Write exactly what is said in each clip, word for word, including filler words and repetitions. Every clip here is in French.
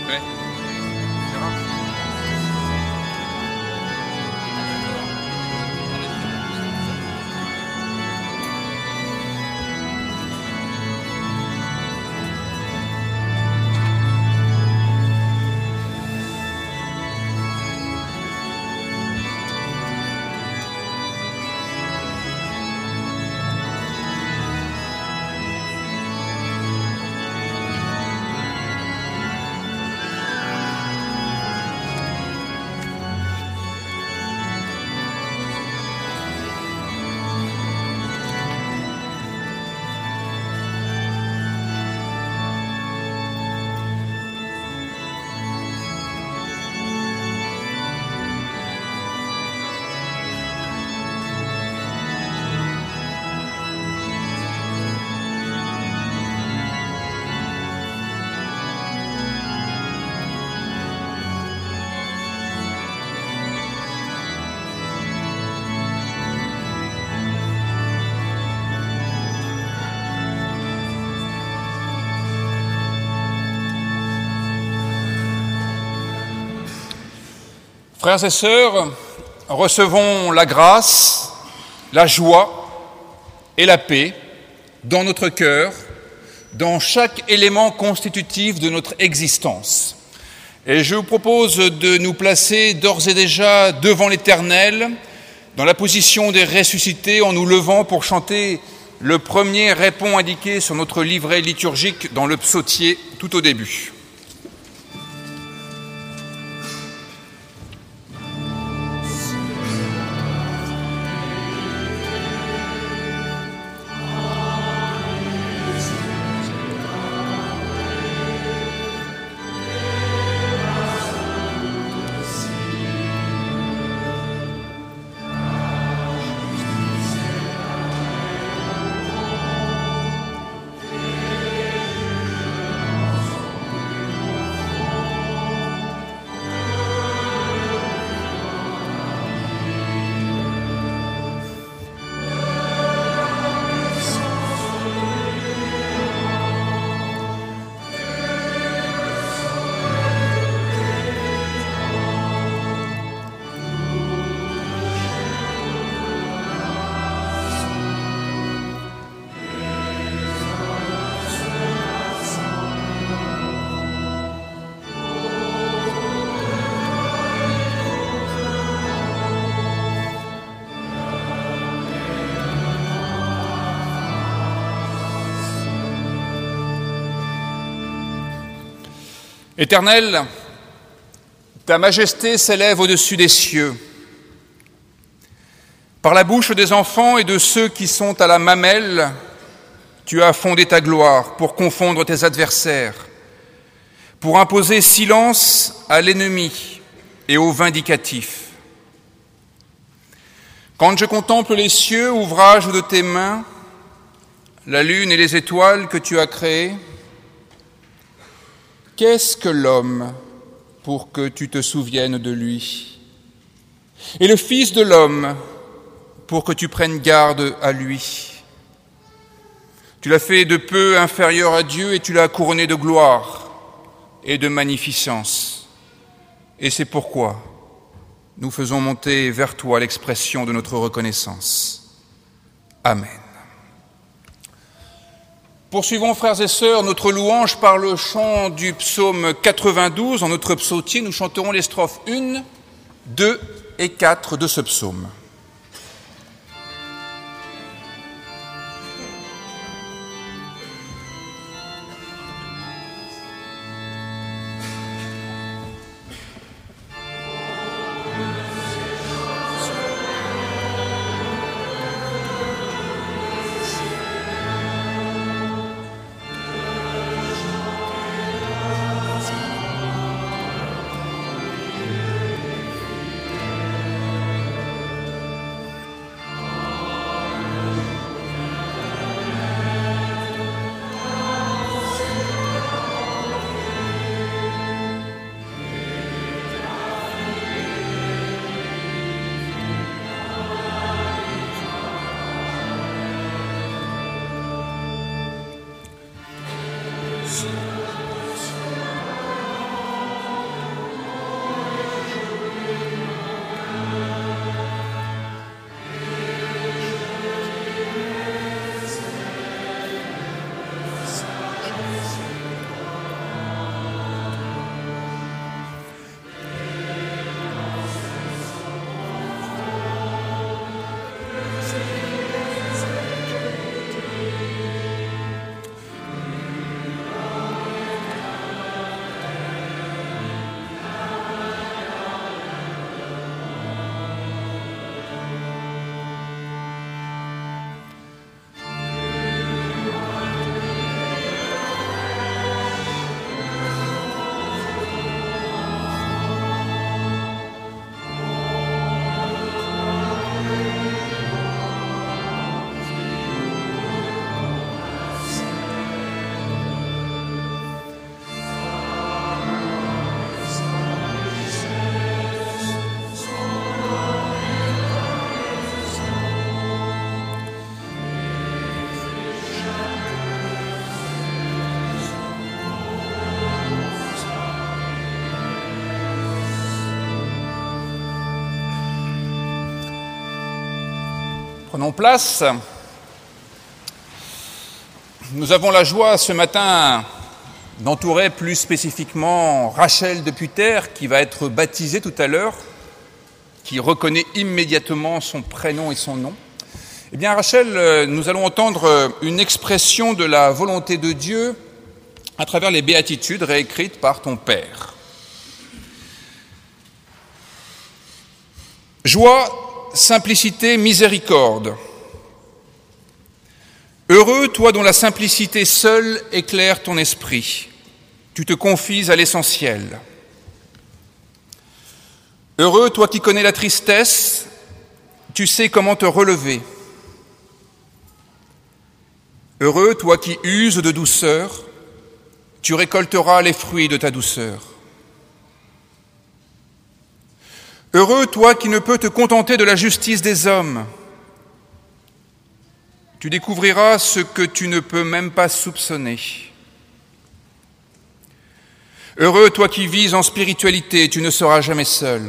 Ouais. C'est rare. Frères et sœurs, recevons la grâce, la joie et la paix dans notre cœur, dans chaque élément constitutif de notre existence. Et je vous propose de nous placer d'ores et déjà devant l'Éternel, dans la position des ressuscités, en nous levant pour chanter le premier répond indiqué sur notre livret liturgique dans le psautier tout au début. Éternel, ta majesté s'élève au-dessus des cieux. Par la bouche des enfants et de ceux qui sont à la mamelle, tu as fondé ta gloire pour confondre tes adversaires, pour imposer silence à l'ennemi et au vindicatif. Quand je contemple les cieux, ouvrage de tes mains, la lune et les étoiles que tu as créées, qu'est-ce que l'homme pour que tu te souviennes de lui? Et le Fils de l'homme pour que tu prennes garde à lui? Tu l'as fait de peu inférieur à Dieu et tu l'as couronné de gloire et de magnificence. Et c'est pourquoi nous faisons monter vers toi l'expression de notre reconnaissance. Amen. Poursuivons, frères et sœurs, notre louange par le chant du psaume quatre-vingt-douze. En notre psautier, nous chanterons les strophes un, deux et quatre de ce psaume. Prenons place. Nous avons la joie ce matin d'entourer plus spécifiquement Rachel de Putter, qui va être baptisée tout à l'heure, qui reconnaît immédiatement son prénom et son nom. Eh bien, Rachel, nous allons entendre une expression de la volonté de Dieu à travers les béatitudes réécrites par ton Père. Joie, simplicité, miséricorde. Heureux, toi dont la simplicité seule éclaire ton esprit. Tu te confies à l'essentiel. Heureux, toi qui connais la tristesse, tu sais comment te relever. Heureux, toi qui uses de douceur, tu récolteras les fruits de ta douceur. Heureux, toi qui ne peux te contenter de la justice des hommes, tu découvriras ce que tu ne peux même pas soupçonner. Heureux, toi qui vis en spiritualité, tu ne seras jamais seul.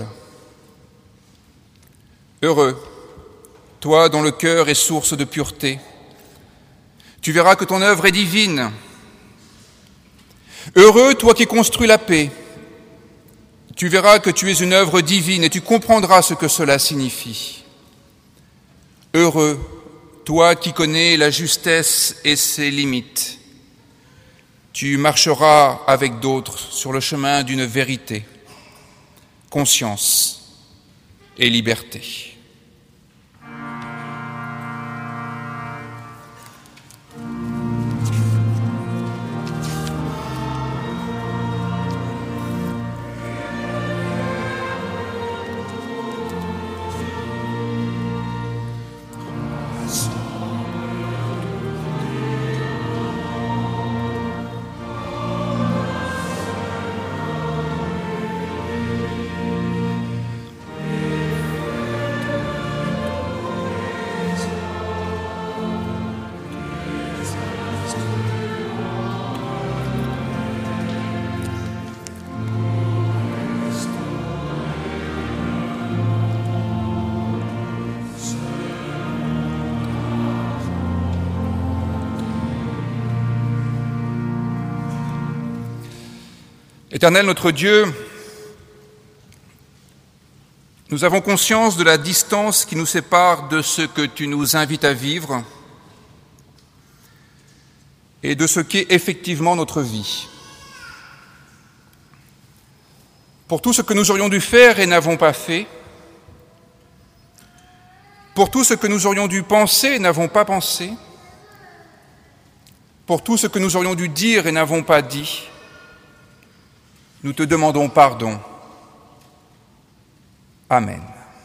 Heureux, toi dont le cœur est source de pureté, tu verras que ton œuvre est divine. Heureux, toi qui construis la paix, tu verras que tu es une œuvre divine et tu comprendras ce que cela signifie. Heureux, toi qui connais la justesse et ses limites, tu marcheras avec d'autres sur le chemin d'une vérité, conscience et liberté. Éternel notre Dieu, nous avons conscience de la distance qui nous sépare de ce que tu nous invites à vivre et de ce qu'est effectivement notre vie. Pour tout ce que nous aurions dû faire et n'avons pas fait, pour tout ce que nous aurions dû penser et n'avons pas pensé, pour tout ce que nous aurions dû dire et n'avons pas dit, nous te demandons pardon. Amen.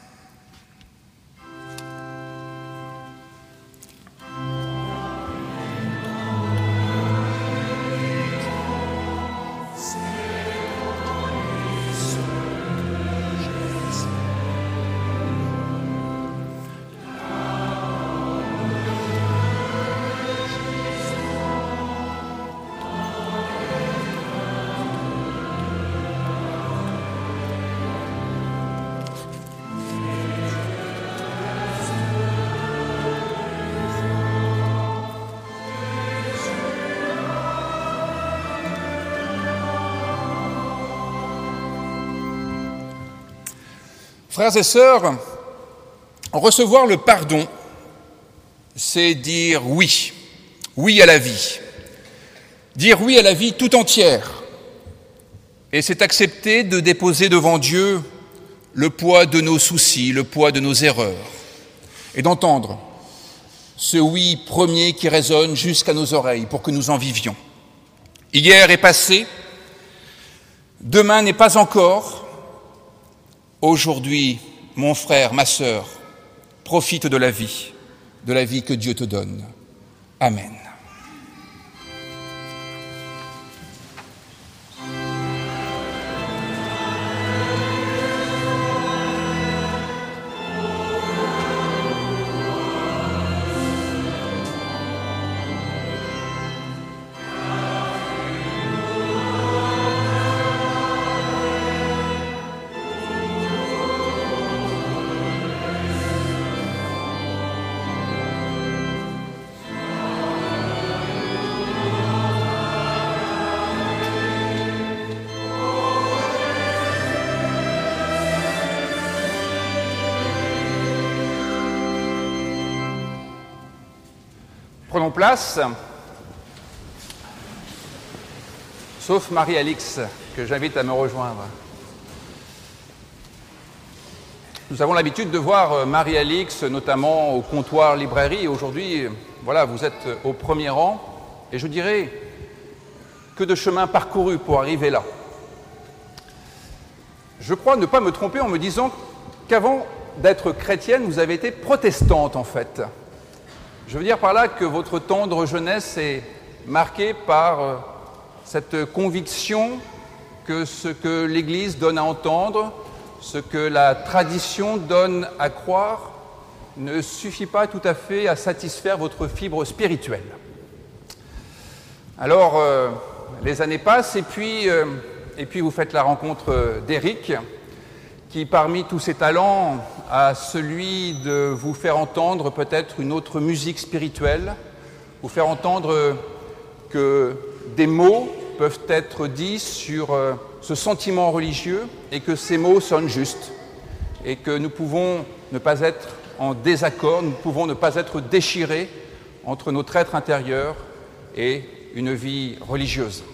Frères et sœurs, recevoir le pardon, c'est dire oui, oui à la vie, dire oui à la vie tout entière, et c'est accepter de déposer devant Dieu le poids de nos soucis, le poids de nos erreurs, et d'entendre ce oui premier qui résonne jusqu'à nos oreilles pour que nous en vivions. Hier est passé, demain n'est pas encore. Aujourd'hui, mon frère, ma sœur, profite de la vie, de la vie que Dieu te donne. Amen. prenons place, sauf Marie-Alix, que j'invite à me rejoindre. Nous avons l'habitude de voir Marie-Alix, notamment au comptoir librairie. Aujourd'hui, voilà, vous êtes au premier rang. Et je dirais, que de chemin parcouru pour arriver là. Je crois ne pas me tromper en me disant qu'avant d'être chrétienne, vous avez été protestante, en fait. Je veux dire par là que votre tendre jeunesse est marquée par cette conviction que ce que l'Église donne à entendre, ce que la tradition donne à croire, ne suffit pas tout à fait à satisfaire votre fibre spirituelle. Alors, euh, les années passent et puis, euh, et puis vous faites la rencontre d'Éric, qui parmi tous ses talents a celui de vous faire entendre peut-être une autre musique spirituelle, vous faire entendre que des mots peuvent être dits sur euh, ce sentiment religieux et que ces mots sonnent justes et que nous pouvons ne pas être en désaccord, nous pouvons ne pas être déchirés entre notre être intérieur et une vie religieuse.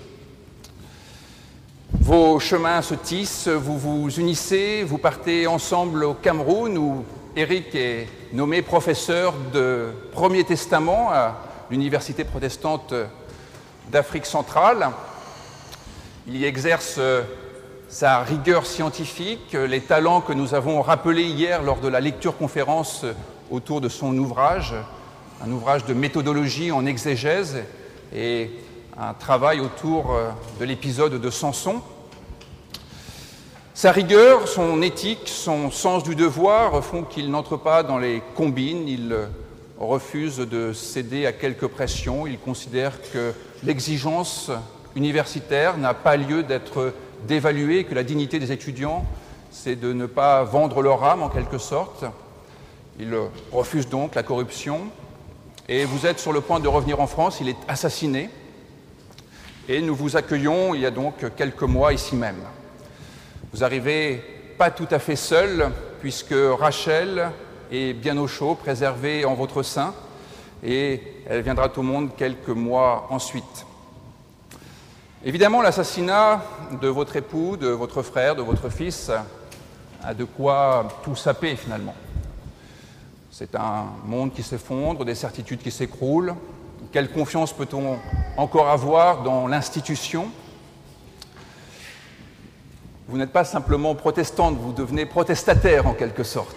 Vos chemins se tissent, vous vous unissez, vous partez ensemble au Cameroun où Éric est nommé professeur de Premier Testament à l'Université protestante d'Afrique centrale. Il y exerce sa rigueur scientifique, les talents que nous avons rappelés hier lors de la lecture-conférence autour de son ouvrage, un ouvrage de méthodologie en exégèse et un travail autour de l'épisode de Samson. Sa rigueur, son éthique, son sens du devoir font qu'il n'entre pas dans les combines, il refuse de céder à quelques pressions, il considère que l'exigence universitaire n'a pas lieu d'être d'évaluer, que la dignité des étudiants, c'est de ne pas vendre leur âme en quelque sorte. Il refuse donc la corruption. Et vous êtes sur le point de revenir en France, il est assassiné. Et nous vous accueillons il y a donc quelques mois ici même. Vous arrivez pas tout à fait seul, puisque Rachel est bien au chaud, préservée en votre sein, et elle viendra au monde quelques mois ensuite. Évidemment, l'assassinat de votre époux, de votre frère, de votre fils, a de quoi tout saper finalement. C'est un monde qui s'effondre, des certitudes qui s'écroulent. Quelle confiance peut-on encore avoir dans l'institution ? Vous n'êtes pas simplement protestante, vous devenez protestataire en quelque sorte.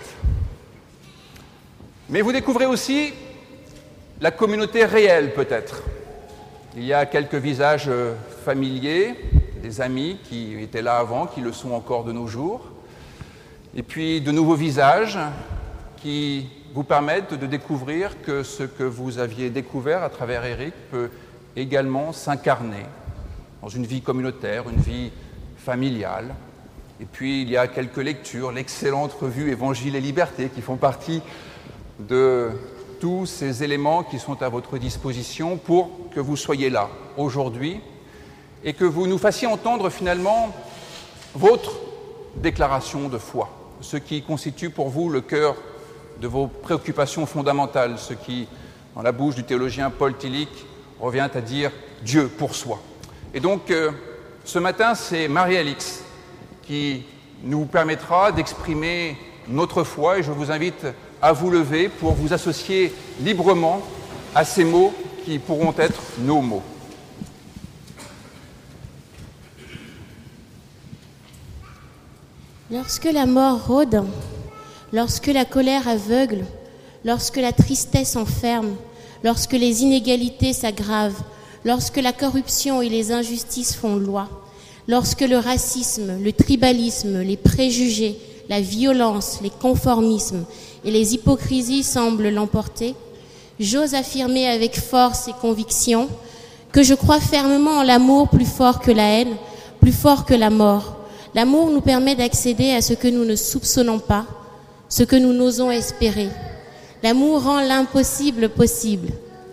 Mais vous découvrez aussi la communauté réelle peut-être. Il y a quelques visages familiers, des amis qui étaient là avant, qui le sont encore de nos jours, et puis de nouveaux visages qui vous permettent de découvrir que ce que vous aviez découvert à travers Éric peut également s'incarner dans une vie communautaire, une vie familiale. Et puis il y a quelques lectures, l'excellente revue Évangile et Liberté qui font partie de tous ces éléments qui sont à votre disposition pour que vous soyez là aujourd'hui et que vous nous fassiez entendre finalement votre déclaration de foi, ce qui constitue pour vous le cœur de vos préoccupations fondamentales, ce qui, dans la bouche du théologien Paul Tillich, revient à dire Dieu pour soi. Et donc, euh, ce matin, c'est Marie-Alix qui nous permettra d'exprimer notre foi et je vous invite à vous lever pour vous associer librement à ces mots qui pourront être nos mots. Lorsque la mort rôde, lorsque la colère aveugle, lorsque la tristesse enferme, lorsque les inégalités s'aggravent, lorsque la corruption et les injustices font loi, lorsque le racisme, le tribalisme, les préjugés, la violence, les conformismes et les hypocrisies semblent l'emporter, j'ose affirmer avec force et conviction que je crois fermement en l'amour plus fort que la haine, plus fort que la mort. L'amour nous permet d'accéder à ce que nous ne soupçonnons pas, ce que nous n'osons espérer. L'amour rend l'impossible possible.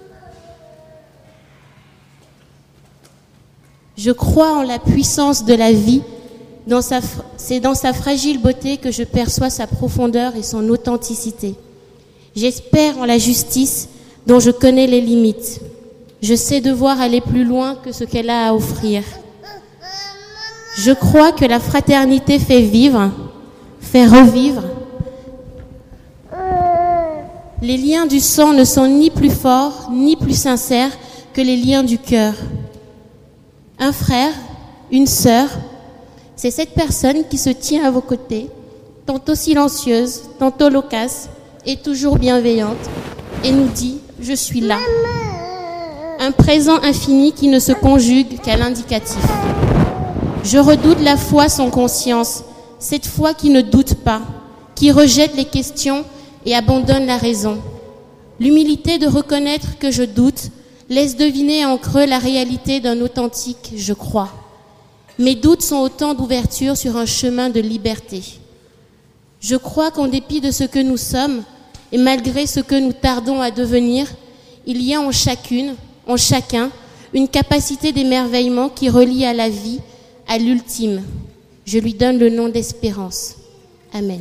Je crois en la puissance de la vie. Dans sa, c'est dans sa fragile beauté que je perçois sa profondeur et son authenticité. J'espère en la justice dont je connais les limites. Je sais devoir aller plus loin que ce qu'elle a à offrir. Je crois que la fraternité fait vivre, fait revivre. Les liens du sang ne sont ni plus forts, ni plus sincères que les liens du cœur. Un frère, une sœur, c'est cette personne qui se tient à vos côtés, tantôt silencieuse, tantôt loquace, et toujours bienveillante, et nous dit « Je suis là ». Un présent infini qui ne se conjugue qu'à l'indicatif. Je redoute la foi sans conscience, cette foi qui ne doute pas, qui rejette les questions et abandonne la raison. L'humilité de reconnaître que je doute laisse deviner en creux la réalité d'un authentique « je crois ». Mes doutes sont autant d'ouverture sur un chemin de liberté. Je crois qu'en dépit de ce que nous sommes, et malgré ce que nous tardons à devenir, il y a en chacune, en chacun, une capacité d'émerveillement qui relie à la vie, à l'ultime. Je lui donne le nom d'espérance. Amen.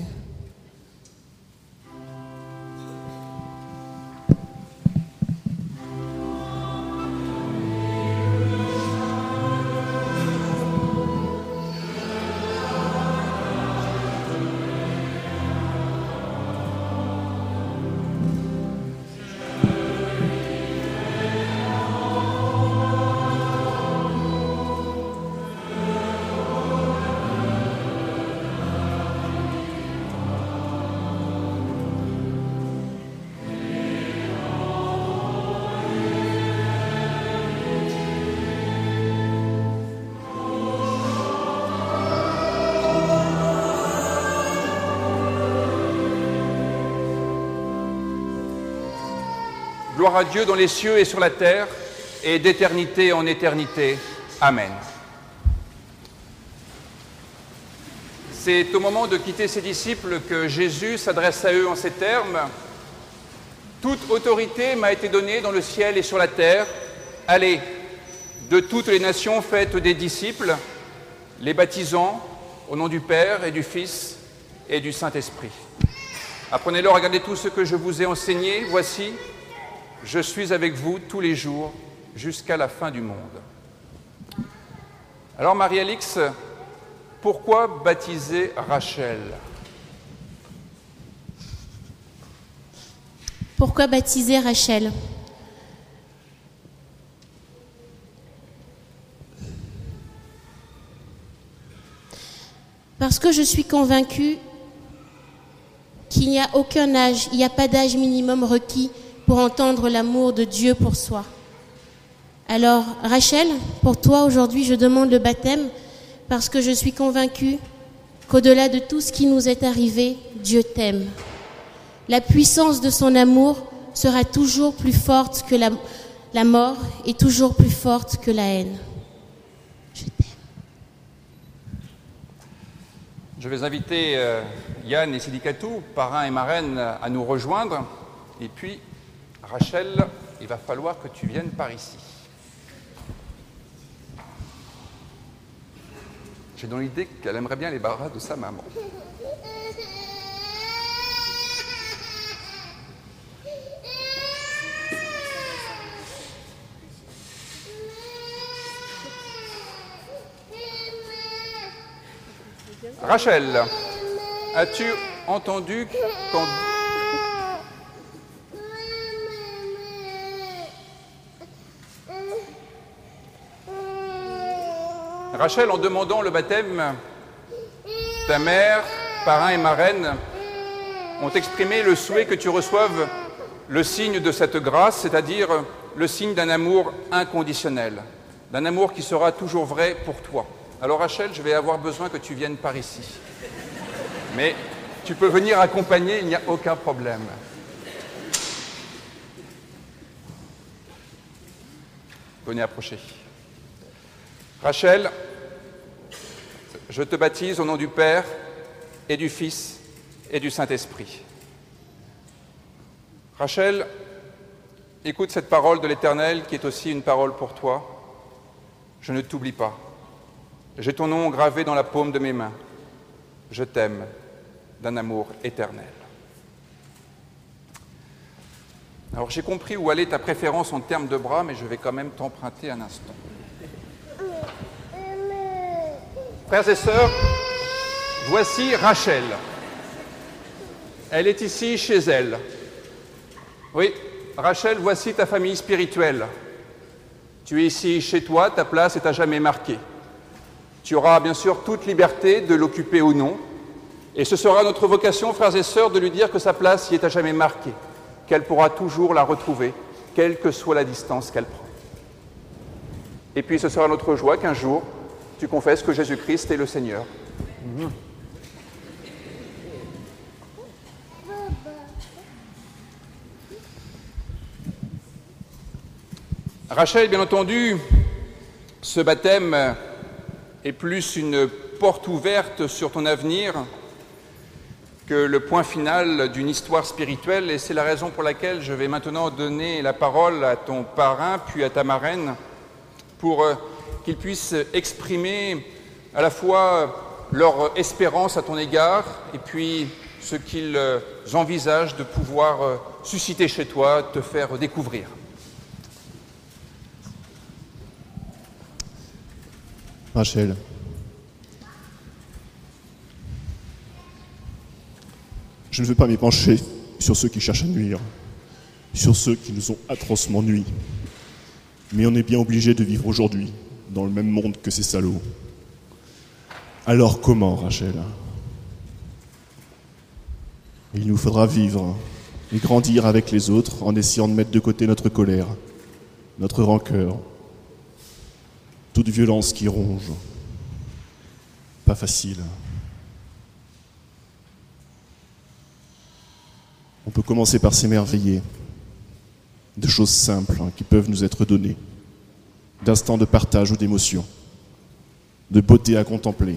Gloire à Dieu dans les cieux et sur la terre, et d'éternité en éternité. Amen. C'est au moment de quitter ses disciples que Jésus s'adresse à eux en ces termes. « Toute autorité m'a été donnée dans le ciel et sur la terre. Allez, de toutes les nations faites des disciples, les baptisant au nom du Père et du Fils et du Saint-Esprit. Apprenez-leur à garder tout ce que je vous ai enseigné. Voici, je suis avec vous tous les jours jusqu'à la fin du monde. » Alors Marie-Alix, pourquoi baptiser Rachel? Pourquoi baptiser Rachel? Parce que je suis convaincue qu'il n'y a aucun âge, il n'y a pas d'âge minimum requis pour entendre l'amour de Dieu pour soi. Alors, Rachel, pour toi aujourd'hui, je demande le baptême parce que je suis convaincue qu'au-delà de tout ce qui nous est arrivé, Dieu t'aime. La puissance de son amour sera toujours plus forte que la, la mort et toujours plus forte que la haine. Je t'aime. Je vais inviter euh, Yann et Sidikatou, parrain et marraine, à nous rejoindre. Et puis, Rachel, il va falloir que tu viennes par ici. J'ai dans l'idée qu'elle aimerait bien les bras de sa maman. Rachel, as-tu entendu quand... Rachel, en demandant le baptême, ta mère, parrain et marraine ont exprimé le souhait que tu reçoives le signe de cette grâce, c'est-à-dire le signe d'un amour inconditionnel, d'un amour qui sera toujours vrai pour toi. Alors Rachel, je vais avoir besoin que tu viennes par ici. Mais tu peux venir accompagner, il n'y a aucun problème. Venez approcher. Rachel, je te baptise au nom du Père et du Fils et du Saint-Esprit. Rachel, écoute cette parole de l'Éternel qui est aussi une parole pour toi. Je ne t'oublie pas. J'ai ton nom gravé dans la paume de mes mains. Je t'aime d'un amour éternel. Alors j'ai compris où allait ta préférence en termes de bras, mais je vais quand même t'emprunter un instant. Frères et sœurs, voici Rachel. Elle est ici chez elle. Oui, Rachel, voici ta famille spirituelle. Tu es ici chez toi, ta place est à jamais marquée. Tu auras bien sûr toute liberté de l'occuper ou non. Et ce sera notre vocation, frères et sœurs, de lui dire que sa place y est à jamais marquée, qu'elle pourra toujours la retrouver, quelle que soit la distance qu'elle prend. Et puis ce sera notre joie qu'un jour, tu confesses que Jésus-Christ est le Seigneur. Mmh. Rachel, bien entendu, ce baptême est plus une porte ouverte sur ton avenir que le point final d'une histoire spirituelle, et c'est la raison pour laquelle je vais maintenant donner la parole à ton parrain, puis à ta marraine, pour qu'ils puissent exprimer à la fois leur espérance à ton égard, et puis ce qu'ils envisagent de pouvoir susciter chez toi, te faire découvrir. Rachel, je ne veux pas m'épancher sur ceux qui cherchent à nuire, sur ceux qui nous ont atrocement nui. Mais on est bien obligé de vivre aujourd'hui dans le même monde que ces salauds. Alors comment, Rachel ? Il nous faudra vivre et grandir avec les autres en essayant de mettre de côté notre colère, notre rancœur, toute violence qui ronge. Pas facile. On peut commencer par s'émerveiller de choses simples hein, qui peuvent nous être données, d'instants de partage ou d'émotion, de beauté à contempler.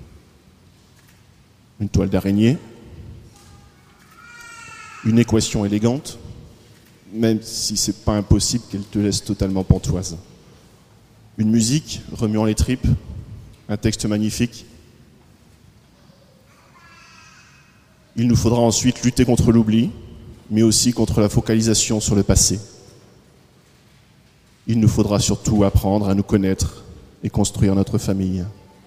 Une toile d'araignée, une équation élégante, même si c'est pas impossible qu'elle te laisse totalement pantoise. Une musique remuant les tripes, un texte magnifique. Il nous faudra ensuite lutter contre l'oubli, mais aussi contre la focalisation sur le passé. Il nous faudra surtout apprendre à nous connaître et construire notre famille.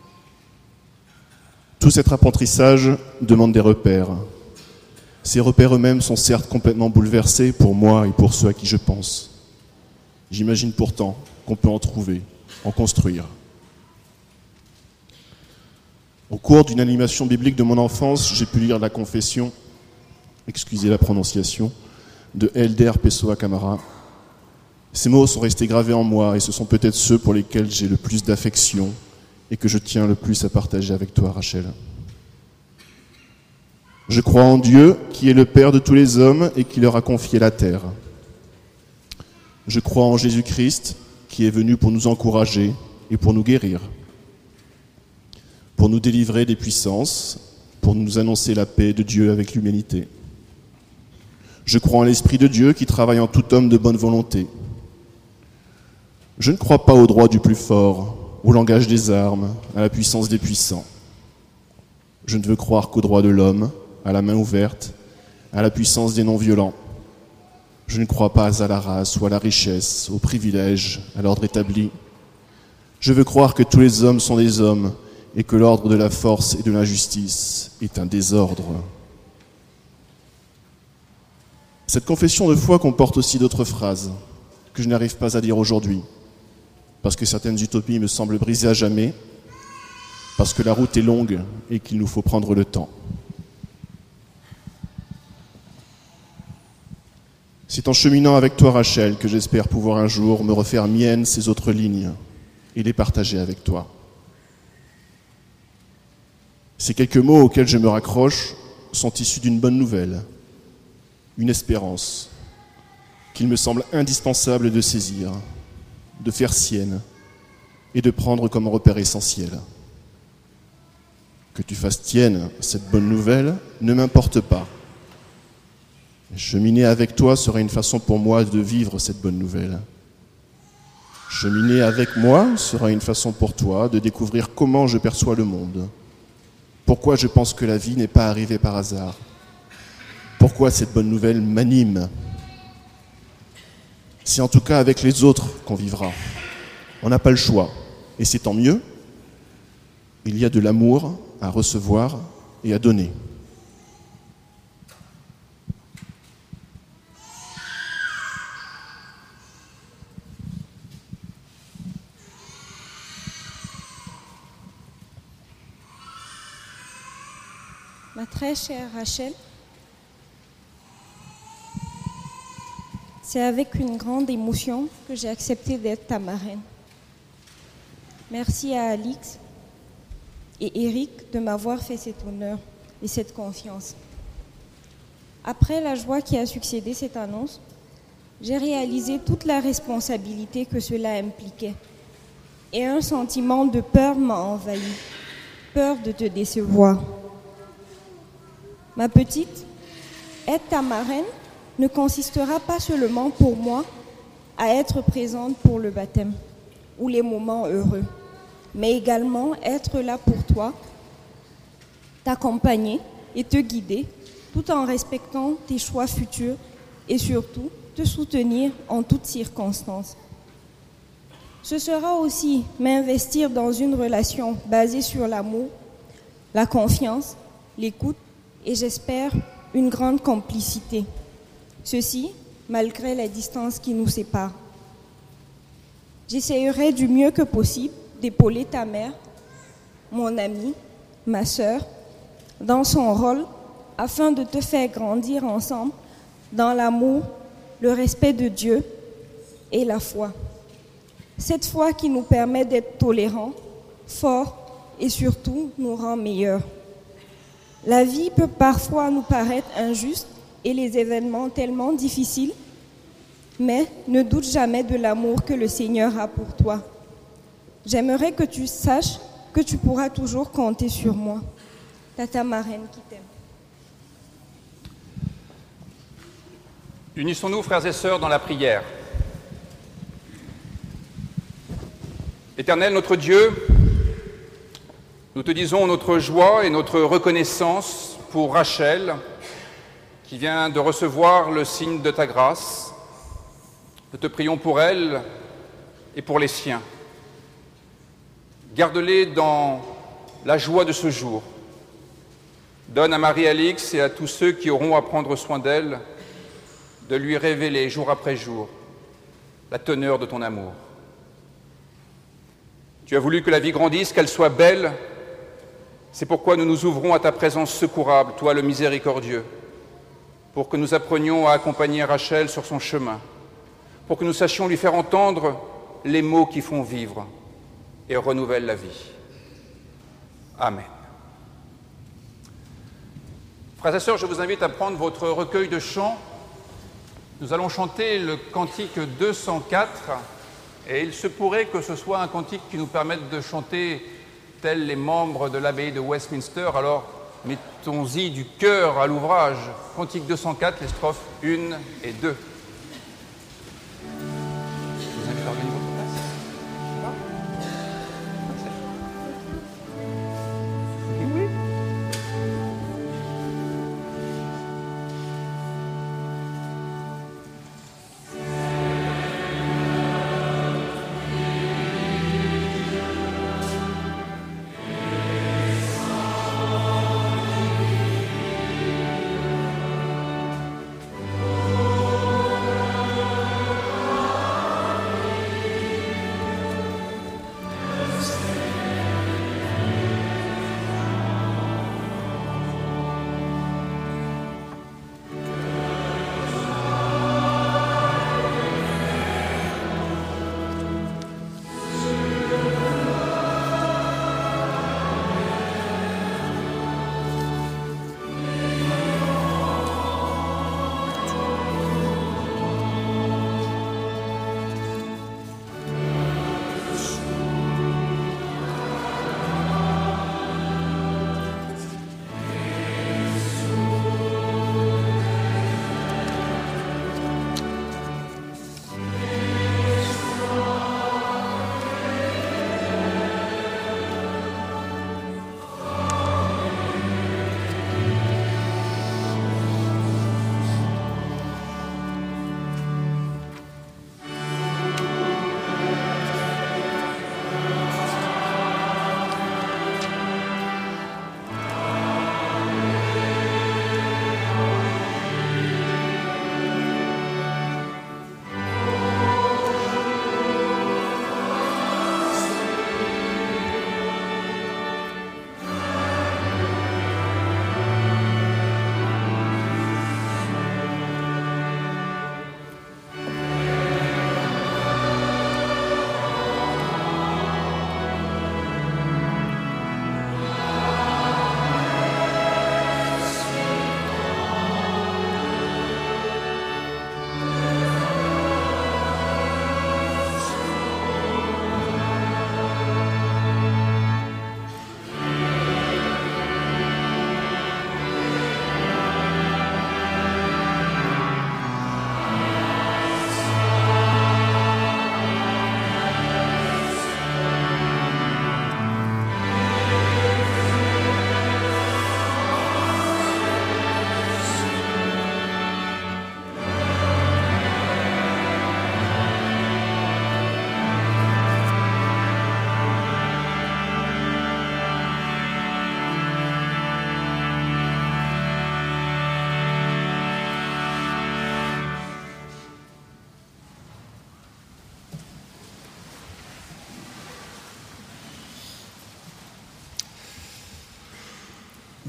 Tout cet apprentissage demande des repères. Ces repères eux-mêmes sont certes complètement bouleversés pour moi et pour ceux à qui je pense. J'imagine pourtant qu'on peut en trouver, en construire. Au cours d'une animation biblique de mon enfance, j'ai pu lire la confession, excusez la prononciation, de Elder Pessoa Camara. Ces mots sont restés gravés en moi et ce sont peut-être ceux pour lesquels j'ai le plus d'affection et que je tiens le plus à partager avec toi, Rachel. Je crois en Dieu, qui est le Père de tous les hommes et qui leur a confié la terre. Je crois en Jésus-Christ, qui est venu pour nous encourager et pour nous guérir, pour nous délivrer des puissances, pour nous annoncer la paix de Dieu avec l'humanité. Je crois en l'Esprit de Dieu qui travaille en tout homme de bonne volonté. Je ne crois pas au droit du plus fort, au langage des armes, à la puissance des puissants. Je ne veux croire qu'au droit de l'homme, à la main ouverte, à la puissance des non-violents. Je ne crois pas à la race ou à la richesse, aux privilèges, à l'ordre établi. Je veux croire que tous les hommes sont des hommes et que l'ordre de la force et de l'injustice est un désordre. Cette confession de foi comporte aussi d'autres phrases que je n'arrive pas à dire aujourd'hui, parce que certaines utopies me semblent brisées à jamais, parce que la route est longue et qu'il nous faut prendre le temps. C'est en cheminant avec toi, Rachel, que j'espère pouvoir un jour me refaire miennes ces autres lignes et les partager avec toi. Ces quelques mots auxquels je me raccroche sont issus d'une bonne nouvelle, une espérance qu'il me semble indispensable de saisir, de faire sienne et de prendre comme repère essentiel. Que tu fasses tienne cette bonne nouvelle ne m'importe pas. Cheminer avec toi sera une façon pour moi de vivre cette bonne nouvelle. Cheminer avec moi sera une façon pour toi de découvrir comment je perçois le monde. Pourquoi je pense que la vie n'est pas arrivée par hasard. Pourquoi cette bonne nouvelle m'anime. C'est en tout cas avec les autres qu'on vivra. On n'a pas le choix, et c'est tant mieux. Il y a de l'amour à recevoir et à donner. Ma très chère Rachel, c'est avec une grande émotion que j'ai accepté d'être ta marraine. Merci à Alix et Eric de m'avoir fait cet honneur et cette confiance. Après la joie qui a succédé cette annonce, j'ai réalisé toute la responsabilité que cela impliquait et un sentiment de peur m'a envahi, peur de te décevoir. Ma petite, être ta marraine ne consistera pas seulement pour moi à être présente pour le baptême ou les moments heureux, mais également être là pour toi, t'accompagner et te guider tout en respectant tes choix futurs et surtout te soutenir en toutes circonstances. Ce sera aussi m'investir dans une relation basée sur l'amour, la confiance, l'écoute et j'espère une grande complicité. Ceci, malgré la distance qui nous sépare. J'essayerai du mieux que possible d'épauler ta mère, mon amie, ma sœur, dans son rôle afin de te faire grandir ensemble dans l'amour, le respect de Dieu et la foi. Cette foi qui nous permet d'être tolérants, forts et surtout nous rend meilleurs. La vie peut parfois nous paraître injuste et les événements tellement difficiles, mais ne doute jamais de l'amour que le Seigneur a pour toi. J'aimerais que tu saches que tu pourras toujours compter sur moi. Tata marraine qui t'aime. Unissons-nous, frères et sœurs, dans la prière. Éternel, notre Dieu, nous te disons notre joie et notre reconnaissance pour Rachel, qui vient de recevoir le signe de ta grâce. Nous te prions pour elle et pour les siens. Garde-les dans la joie de ce jour. Donne à Marie-Alix et à tous ceux qui auront à prendre soin d'elle de lui révéler jour après jour la teneur de ton amour. Tu as voulu que la vie grandisse, qu'elle soit belle. C'est pourquoi nous nous ouvrons à ta présence secourable, toi le miséricordieux, pour que nous apprenions à accompagner Rachel sur son chemin, pour que nous sachions lui faire entendre les mots qui font vivre et renouvellent la vie. Amen. Frères et sœurs, je vous invite à prendre votre recueil de chants. Nous allons chanter le cantique deux cent quatre, et il se pourrait que ce soit un cantique qui nous permette de chanter tels les membres de l'abbaye de Westminster. Alors, mettons-y du cœur à l'ouvrage. Cantique deux cent quatre, les strophes un et deux. Je vous invite à regagner votre place. Oui. Oh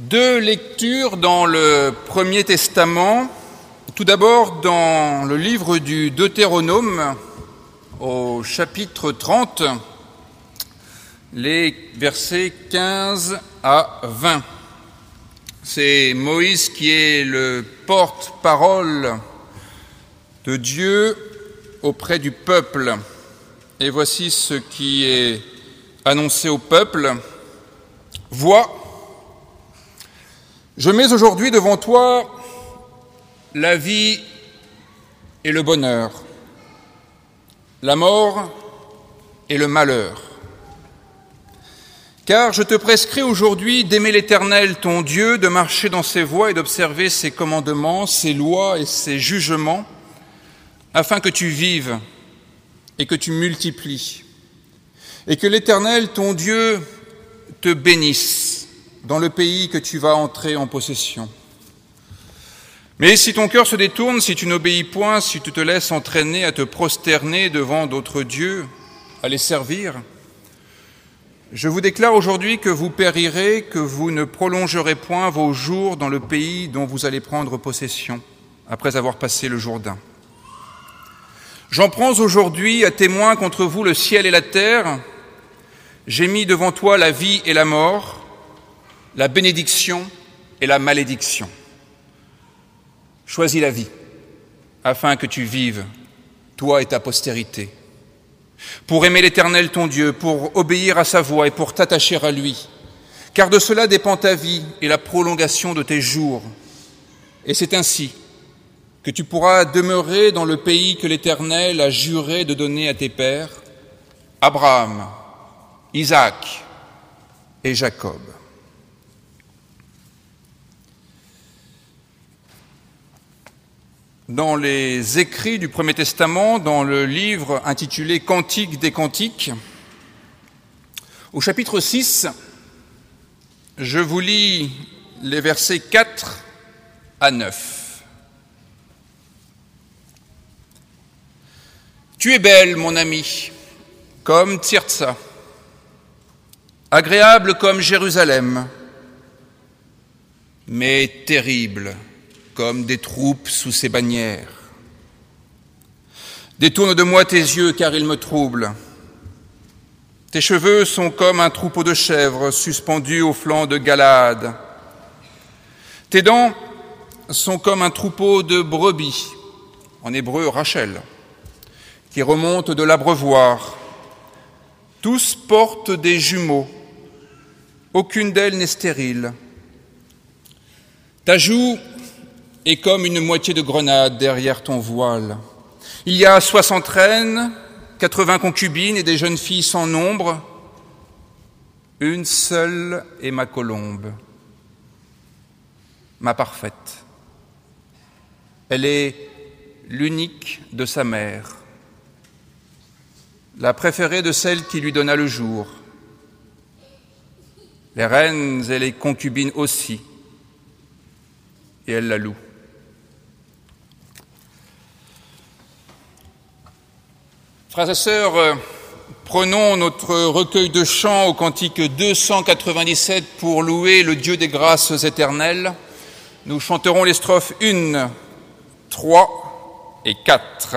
Deux lectures dans le Premier Testament. Tout d'abord dans le livre du Deutéronome, au chapitre trente, les versets quinze à vingt. C'est Moïse qui est le porte-parole de Dieu auprès du peuple. Et voici ce qui est annoncé au peuple. « Vois, je mets aujourd'hui devant toi la vie et le bonheur, la mort et le malheur. Car je te prescris aujourd'hui d'aimer l'Éternel, ton Dieu, de marcher dans ses voies et d'observer ses commandements, ses lois et ses jugements, afin que tu vives et que tu multiplies, et que l'Éternel, ton Dieu, te bénisse dans le pays que tu vas entrer en possession. Mais si ton cœur se détourne, si tu n'obéis point, si tu te laisses entraîner à te prosterner devant d'autres dieux, à les servir, je vous déclare aujourd'hui que vous périrez, que vous ne prolongerez point vos jours dans le pays dont vous allez prendre possession, après avoir passé le Jourdain. J'en prends aujourd'hui à témoin contre vous le ciel et la terre. J'ai mis devant toi la vie et la mort, la bénédiction et la malédiction. Choisis la vie, afin que tu vives, toi et ta postérité, pour aimer l'Éternel ton Dieu, pour obéir à sa voix et pour t'attacher à lui. Car de cela dépend ta vie et la prolongation de tes jours. Et c'est ainsi que tu pourras demeurer dans le pays que l'Éternel a juré de donner à tes pères, Abraham, Isaac et Jacob. Dans les écrits du Premier Testament, dans le livre intitulé « Cantique des Cantiques », au chapitre six, je vous lis les versets quatre à neuf. « Tu es belle, mon ami, comme Tirtsa, agréable comme Jérusalem, mais terrible comme des troupes sous ses bannières. Détourne de moi tes yeux, car ils me troublent. Tes cheveux sont comme un troupeau de chèvres suspendus au flanc de Galaad. Tes dents sont comme un troupeau de brebis, en hébreu Rachel, qui remontent de l'abreuvoir. Tous portent des jumeaux, aucune d'elles n'est stérile. Ta joue est comme une moitié de grenade derrière ton voile. Il y a soixante reines, quatre-vingts concubines et des jeunes filles sans nombre. Une seule est ma colombe, ma parfaite. Elle est l'unique de sa mère, la préférée de celle qui lui donna le jour. Les reines et les concubines aussi, et elle la loue. Frères et sœurs, prenons notre recueil de chants au cantique deux cent quatre-vingt-dix-sept pour louer le Dieu des grâces éternelles. Nous chanterons les strophes un, trois et quatre.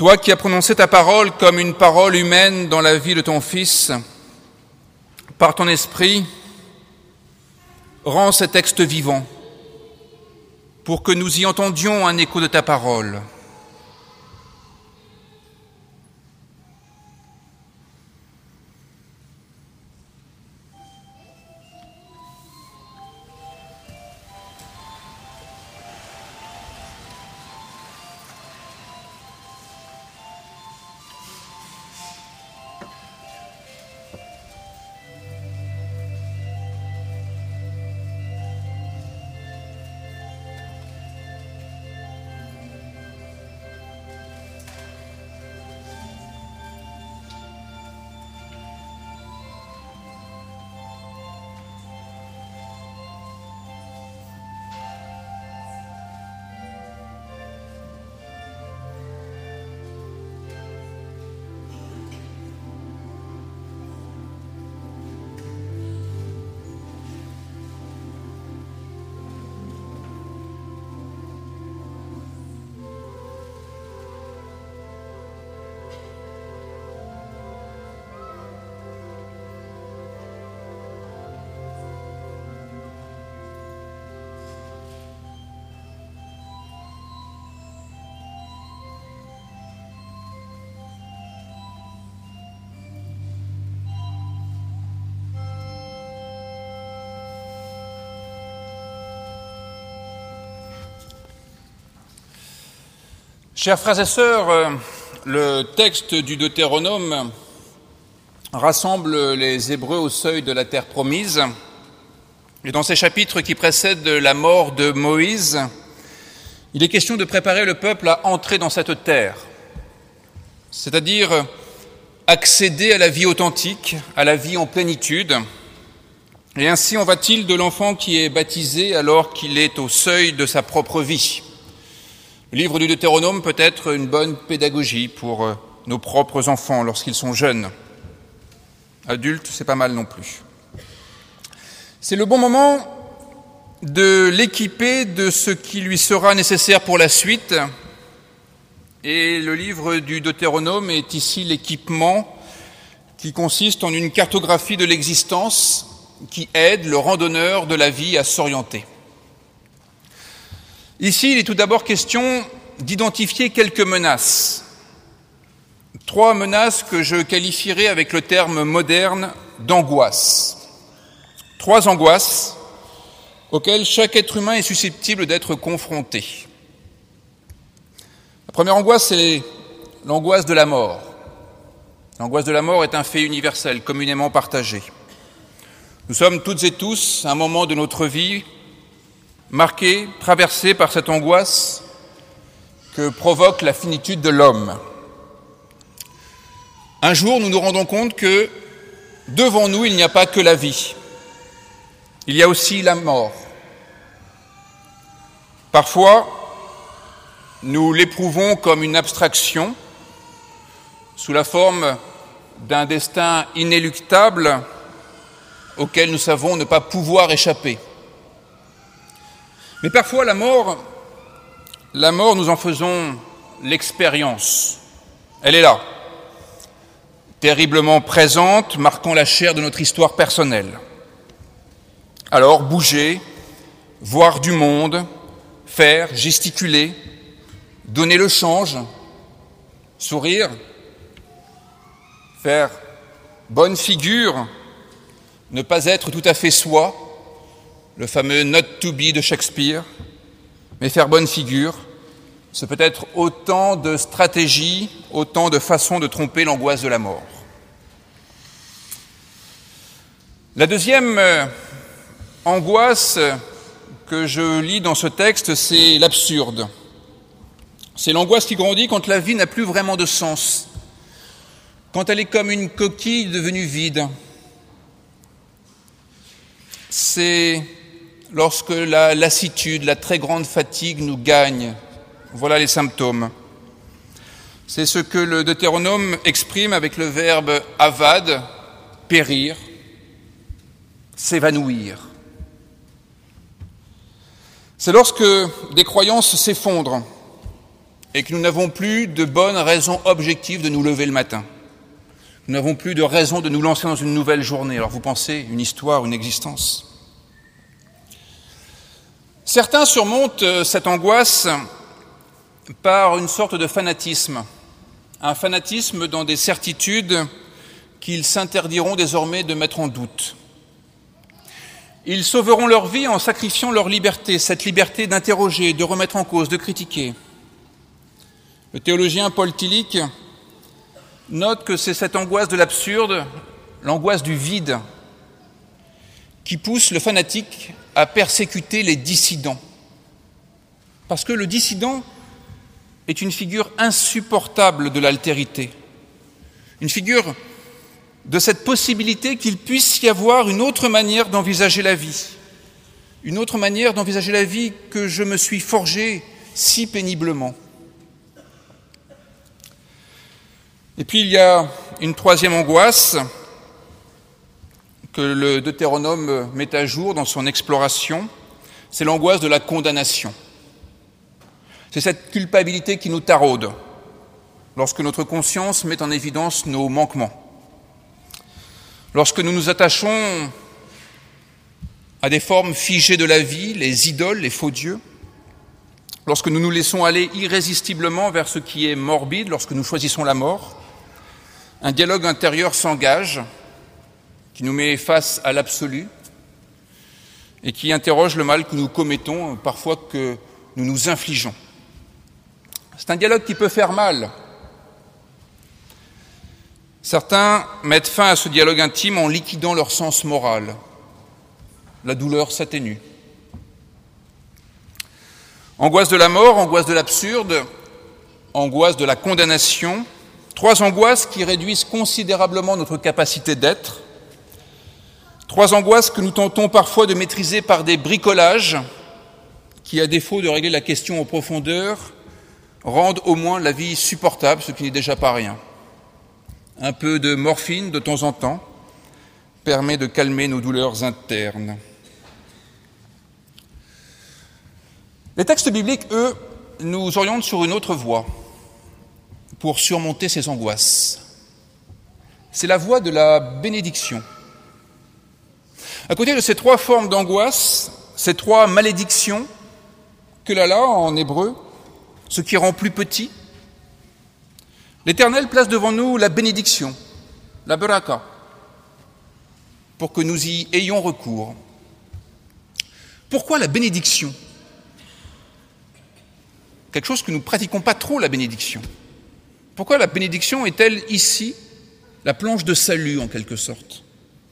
Toi qui as prononcé ta parole comme une parole humaine dans la vie de ton Fils, par ton esprit, rends ces textes vivants pour que nous y entendions un écho de ta parole. Chers frères et sœurs, le texte du Deutéronome rassemble les Hébreux au seuil de la terre promise. Et dans ces chapitres qui précèdent la mort de Moïse, il est question de préparer le peuple à entrer dans cette terre, c'est-à-dire accéder à la vie authentique, à la vie en plénitude. Et ainsi en va-t-il de l'enfant qui est baptisé alors qu'il est au seuil de sa propre vie. Le livre du Deutéronome peut être une bonne pédagogie pour nos propres enfants lorsqu'ils sont jeunes. Adultes, c'est pas mal non plus. C'est le bon moment de l'équiper de ce qui lui sera nécessaire pour la suite. Et le livre du Deutéronome est ici l'équipement qui consiste en une cartographie de l'existence qui aide le randonneur de la vie à s'orienter. Ici, il est tout d'abord question d'identifier quelques menaces. Trois menaces que je qualifierais avec le terme moderne d'angoisse. Trois angoisses auxquelles chaque être humain est susceptible d'être confronté. La première angoisse, c'est l'angoisse de la mort. L'angoisse de la mort est un fait universel, communément partagé. Nous sommes toutes et tous, à un moment de notre vie, marqués, traversés par cette angoisse que provoque la finitude de l'homme. Un jour, nous nous rendons compte que devant nous, il n'y a pas que la vie. Il y a aussi la mort. Parfois, nous l'éprouvons comme une abstraction, sous la forme d'un destin inéluctable auquel nous savons ne pas pouvoir échapper. Mais parfois, la mort, la mort, nous en faisons l'expérience. Elle est là, terriblement présente, marquant la chair de notre histoire personnelle. Alors, bouger, voir du monde, faire, gesticuler, donner le change, sourire, faire bonne figure, ne pas être tout à fait soi, le fameux not to be de Shakespeare, mais faire bonne figure, c'est peut-être autant de stratégies, autant de façons de tromper l'angoisse de la mort. La deuxième angoisse que je lis dans ce texte, c'est l'absurde. C'est l'angoisse qui grandit quand la vie n'a plus vraiment de sens, quand elle est comme une coquille devenue vide. C'est lorsque la lassitude, la très grande fatigue nous gagne. Voilà les symptômes. C'est ce que le Deutéronome exprime avec le verbe avad, périr, s'évanouir. C'est lorsque des croyances s'effondrent, et que nous n'avons plus de bonnes raisons objectives de nous lever le matin. Nous n'avons plus de raison de nous lancer dans une nouvelle journée. Alors vous pensez, une histoire, une existence. Certains surmontent cette angoisse par une sorte de fanatisme, un fanatisme dans des certitudes qu'ils s'interdiront désormais de mettre en doute. Ils sauveront leur vie en sacrifiant leur liberté, cette liberté d'interroger, de remettre en cause, de critiquer. Le théologien Paul Tillich note que c'est cette angoisse de l'absurde, l'angoisse du vide, qui pousse le fanatique à persécuter les dissidents. Parce que le dissident est une figure insupportable de l'altérité, une figure de cette possibilité qu'il puisse y avoir une autre manière d'envisager la vie, une autre manière d'envisager la vie que je me suis forgée si péniblement. Et puis il y a une troisième angoisse que le Deutéronome met à jour dans son exploration, c'est l'angoisse de la condamnation. C'est cette culpabilité qui nous taraude lorsque notre conscience met en évidence nos manquements. Lorsque nous nous attachons à des formes figées de la vie, les idoles, les faux dieux, lorsque nous nous laissons aller irrésistiblement vers ce qui est morbide, lorsque nous choisissons la mort, un dialogue intérieur s'engage, qui nous met face à l'absolu et qui interroge le mal que nous commettons, parfois que nous nous infligeons. C'est un dialogue qui peut faire mal. Certains mettent fin à ce dialogue intime en liquidant leur sens moral. La douleur s'atténue. Angoisse de la mort, angoisse de l'absurde, angoisse de la condamnation, trois angoisses qui réduisent considérablement notre capacité d'être, trois angoisses que nous tentons parfois de maîtriser par des bricolages qui, à défaut de régler la question en profondeur, rendent au moins la vie supportable, ce qui n'est déjà pas rien. Un peu de morphine de temps en temps permet de calmer nos douleurs internes. Les textes bibliques, eux, nous orientent sur une autre voie pour surmonter ces angoisses. C'est la voie de la bénédiction. À côté de ces trois formes d'angoisse, ces trois malédictions, que là là en hébreu, ce qui rend plus petit, l'Éternel place devant nous la bénédiction, la baraka, pour que nous y ayons recours. Pourquoi la bénédiction ? Quelque chose que nous ne pratiquons pas trop, la bénédiction. Pourquoi la bénédiction est-elle ici la planche de salut, en quelque sorte ?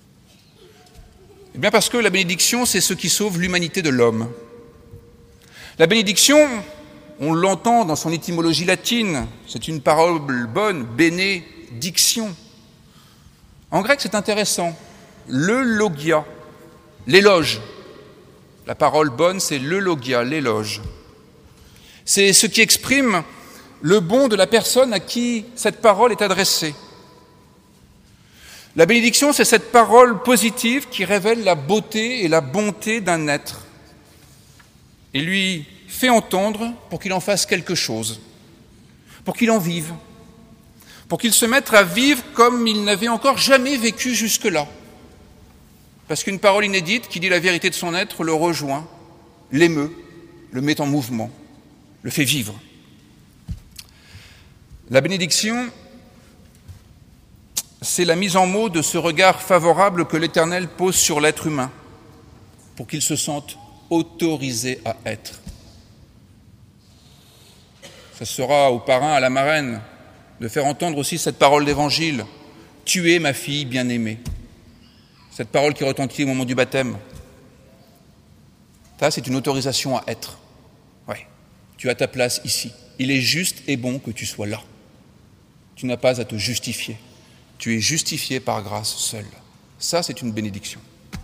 Eh bien parce que la bénédiction, c'est ce qui sauve l'humanité de l'homme. La bénédiction, on l'entend dans son étymologie latine, c'est une parole bonne, bénédiction. En grec, c'est intéressant. Le logia, l'éloge. La parole bonne, c'est le logia, l'éloge. C'est ce qui exprime le bon de la personne à qui cette parole est adressée. La bénédiction, c'est cette parole positive qui révèle la beauté et la bonté d'un être et lui fait entendre pour qu'il en fasse quelque chose, pour qu'il en vive, pour qu'il se mette à vivre comme il n'avait encore jamais vécu jusque-là. Parce qu'une parole inédite qui dit la vérité de son être le rejoint, l'émeut, le met en mouvement, le fait vivre. La bénédiction, c'est la mise en mots de ce regard favorable que l'Éternel pose sur l'être humain pour qu'il se sente autorisé à être. Ça sera au parrain, à la marraine, de faire entendre aussi cette parole d'évangile. « Tu es ma fille bien-aimée ». Cette parole qui retentit au moment du baptême. Ça, c'est une autorisation à être. Oui, tu as ta place ici. Il est juste et bon que tu sois là. Tu n'as pas à te justifier. Tu es justifié par grâce seule. Ça, c'est une bénédiction.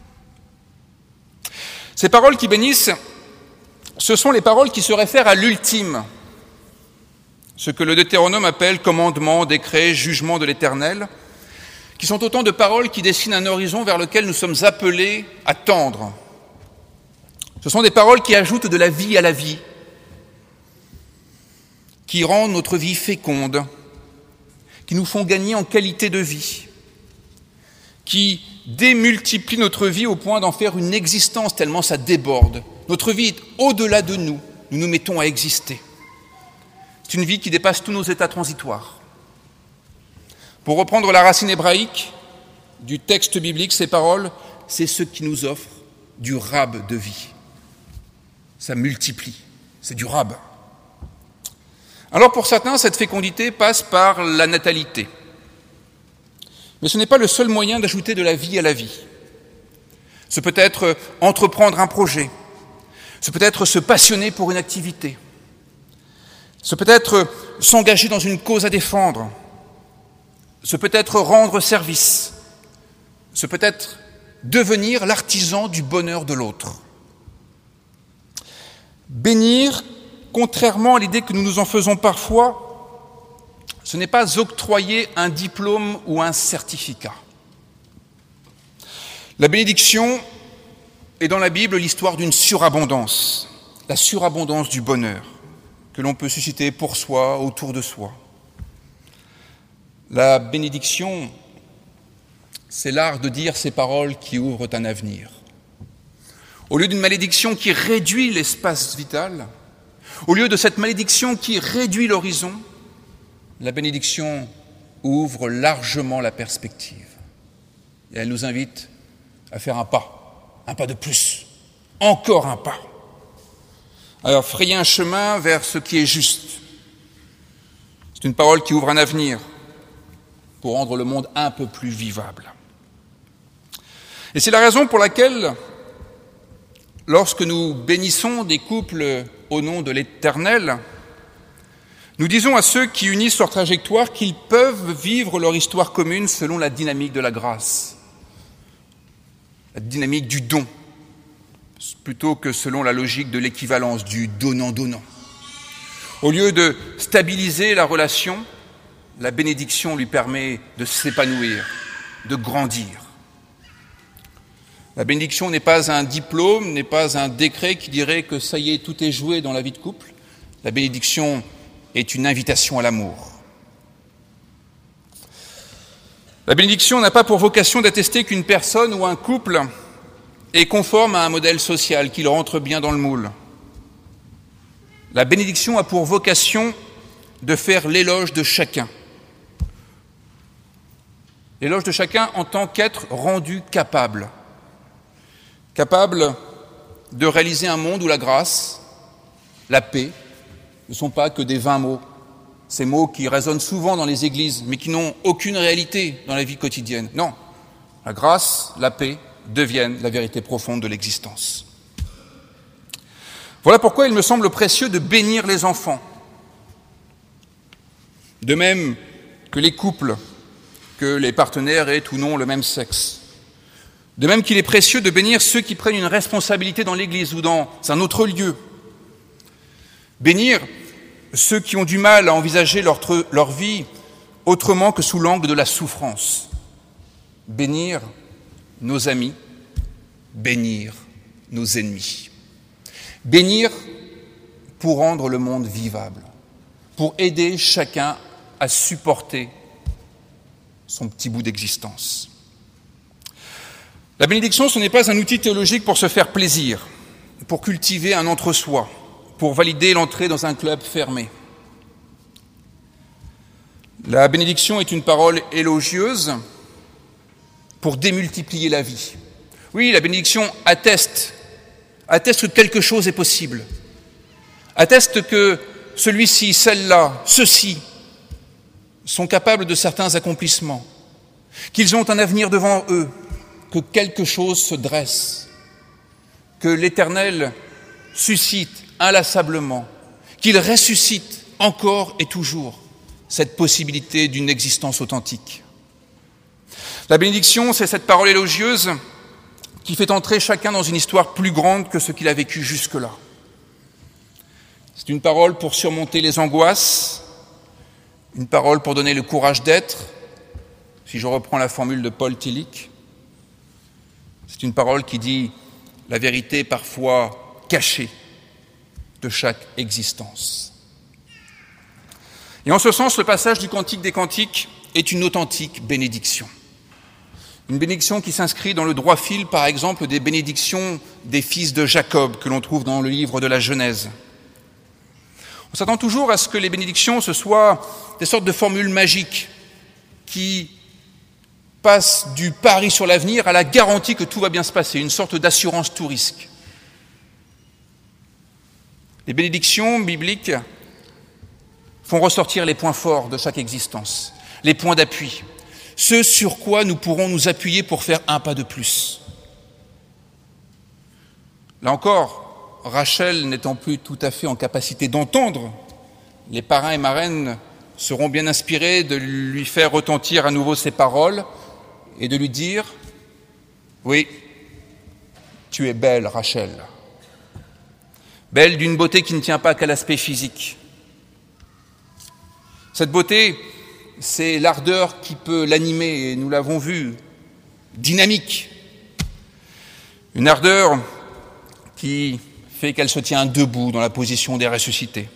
Ces paroles qui bénissent, ce sont les paroles qui se réfèrent à l'ultime, ce que le Deutéronome appelle commandement, décret, jugement de l'Éternel, qui sont autant de paroles qui dessinent un horizon vers lequel nous sommes appelés à tendre. Ce sont des paroles qui ajoutent de la vie à la vie. qui rendent notre vie féconde, qui nous font gagner en qualité de vie, qui démultiplient notre vie au point d'en faire une existence tellement ça déborde. Notre vie est au-delà de nous, nous nous mettons à exister. C'est une vie qui dépasse tous nos états transitoires. Pour reprendre la racine hébraïque du texte biblique, ces paroles, c'est ce qui nous offre du rab de vie. Ça multiplie, c'est du rab. Alors pour certains, cette fécondité passe par la natalité. Mais ce n'est pas le seul moyen d'ajouter de la vie à la vie. Ce peut être entreprendre un projet, ce peut être se passionner pour une activité, ce peut être s'engager dans une cause à défendre, ce peut être rendre service, ce peut être devenir l'artisan du bonheur de l'autre. Bénir, contrairement à l'idée que nous nous en faisons parfois, ce n'est pas octroyer un diplôme ou un certificat. La bénédiction est dans la Bible l'histoire d'une surabondance, la surabondance du bonheur que l'on peut susciter pour soi, autour de soi. La bénédiction, c'est l'art de dire ces paroles qui ouvrent un avenir. Au lieu d'une malédiction qui réduit l'espace vital, au lieu de cette malédiction qui réduit l'horizon, la bénédiction ouvre largement la perspective. Et elle nous invite à faire un pas, un pas de plus, encore un pas. Alors, frayer un chemin vers ce qui est juste. C'est une parole qui ouvre un avenir pour rendre le monde un peu plus vivable. Et c'est la raison pour laquelle, lorsque nous bénissons des couples au nom de l'Éternel, nous disons à ceux qui unissent leur trajectoire qu'ils peuvent vivre leur histoire commune selon la dynamique de la grâce, la dynamique du don, plutôt que selon la logique de l'équivalence du donnant-donnant. Au lieu de stabiliser la relation, la bénédiction lui permet de s'épanouir, de grandir. La bénédiction n'est pas un diplôme, n'est pas un décret qui dirait que ça y est, tout est joué dans la vie de couple. La bénédiction est une invitation à l'amour. La bénédiction n'a pas pour vocation d'attester qu'une personne ou un couple est conforme à un modèle social, qu'il rentre bien dans le moule. La bénédiction a pour vocation de faire l'éloge de chacun. L'éloge de chacun en tant qu'être rendu capable. Capable de réaliser un monde où la grâce, la paix, ne sont pas que des vains mots. Ces mots qui résonnent souvent dans les églises, mais qui n'ont aucune réalité dans la vie quotidienne. Non, la grâce, la paix deviennent la vérité profonde de l'existence. Voilà pourquoi il me semble précieux de bénir les enfants. De même que les couples, que les partenaires aient ou non le même sexe. De même qu'il est précieux de bénir ceux qui prennent une responsabilité dans l'Église ou dans un autre lieu. Bénir ceux qui ont du mal à envisager leur, leur vie autrement que sous l'angle de la souffrance. Bénir nos amis, bénir nos ennemis. Bénir pour rendre le monde vivable, pour aider chacun à supporter son petit bout d'existence. La bénédiction, ce n'est pas un outil théologique pour se faire plaisir, pour cultiver un entre-soi, pour valider l'entrée dans un club fermé. La bénédiction est une parole élogieuse pour démultiplier la vie. Oui, la bénédiction atteste, atteste que quelque chose est possible, atteste que celui-ci, celle-là, ceux-ci sont capables de certains accomplissements, qu'ils ont un avenir devant eux, que quelque chose se dresse, que l'Éternel suscite inlassablement, qu'il ressuscite encore et toujours cette possibilité d'une existence authentique. La bénédiction, c'est cette parole élogieuse qui fait entrer chacun dans une histoire plus grande que ce qu'il a vécu jusque-là. C'est une parole pour surmonter les angoisses, une parole pour donner le courage d'être, si je reprends la formule de Paul Tillich. C'est une parole qui dit la vérité parfois cachée de chaque existence. Et en ce sens, le passage du Cantique des Cantiques est une authentique bénédiction. Une bénédiction qui s'inscrit dans le droit fil, par exemple, des bénédictions des fils de Jacob que l'on trouve dans le livre de la Genèse. On s'attend toujours à ce que les bénédictions, ce soient des sortes de formules magiques qui passent du pari sur l'avenir à la garantie que tout va bien se passer, une sorte d'assurance tout risque. Les bénédictions bibliques font ressortir les points forts de chaque existence, les points d'appui, ce sur quoi nous pourrons nous appuyer pour faire un pas de plus. Là encore, Rachel n'étant plus tout à fait en capacité d'entendre, les parrains et marraines seront bien inspirés de lui faire retentir à nouveau ses paroles et de lui dire « Oui, tu es belle, Rachel. Belle d'une beauté qui ne tient pas qu'à l'aspect physique. Cette beauté, c'est l'ardeur qui peut l'animer, et nous l'avons vu, dynamique. Une ardeur qui fait qu'elle se tient debout dans la position des ressuscités.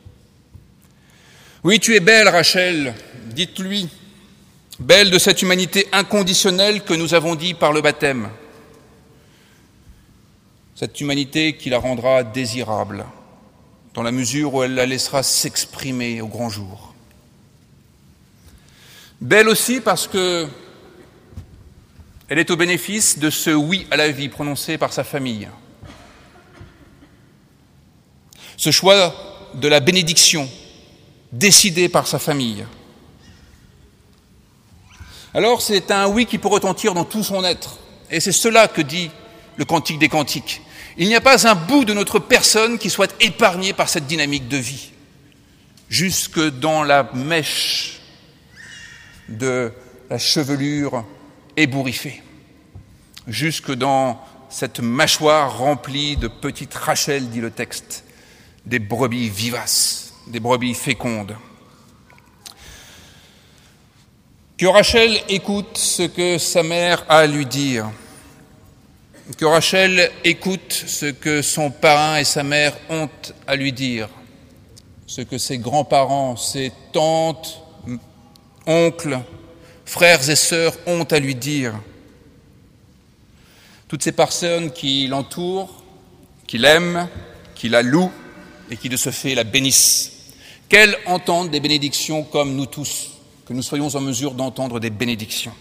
Oui, tu es belle, Rachel, dites-lui, belle de cette humanité inconditionnelle que nous avons dit par le baptême. Cette humanité qui la rendra désirable, dans la mesure où elle la laissera s'exprimer au grand jour. Belle aussi parce que elle est au bénéfice de ce oui à la vie prononcé par sa famille. Ce choix de la bénédiction décidé par sa famille. Alors c'est un oui qui peut retentir dans tout son être. Et c'est cela que dit le Cantique des Cantiques. Il n'y a pas un bout de notre personne qui soit épargné par cette dynamique de vie, jusque dans la mèche de la chevelure ébouriffée, jusque dans cette mâchoire remplie de petites Rachel, dit le texte, des brebis vivaces, des brebis fécondes. Que Rachel écoute ce que sa mère a à lui dire, que Rachel écoute ce que son parrain et sa mère ont à lui dire, ce que ses grands-parents, ses tantes, oncles, frères et sœurs ont à lui dire. Toutes ces personnes qui l'entourent, qui l'aiment, qui la louent et qui de ce fait la bénissent. Qu'elle entende des bénédictions comme nous tous, que nous soyons en mesure d'entendre des bénédictions.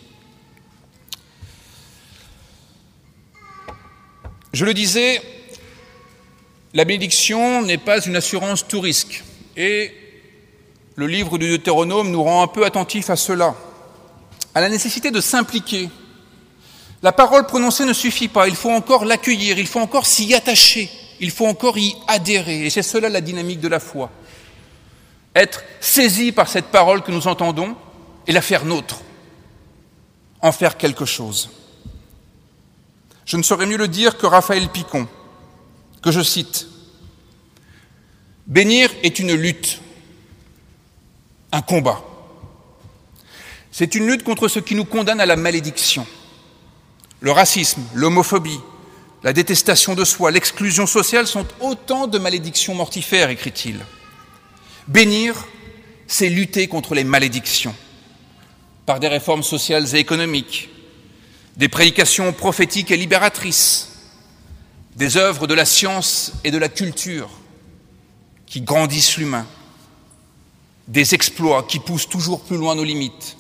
Je le disais, la bénédiction n'est pas une assurance tout risque. Et le livre du Deutéronome nous rend un peu attentifs à cela, à la nécessité de s'impliquer. La parole prononcée ne suffit pas, il faut encore l'accueillir, il faut encore s'y attacher, il faut encore y adhérer. Et c'est cela la dynamique de la foi. Être saisi par cette parole que nous entendons et la faire nôtre, en faire quelque chose. Je ne saurais mieux le dire que Raphaël Picon, que je cite. « Bénir est une lutte, un combat. C'est une lutte contre ce qui nous condamne à la malédiction. Le racisme, l'homophobie, la détestation de soi, l'exclusion sociale sont autant de malédictions mortifères, écrit-il. Bénir, c'est lutter contre les malédictions, par des réformes sociales et économiques, des prédications prophétiques et libératrices, des œuvres de la science et de la culture qui grandissent l'humain, des exploits qui poussent toujours plus loin nos limites.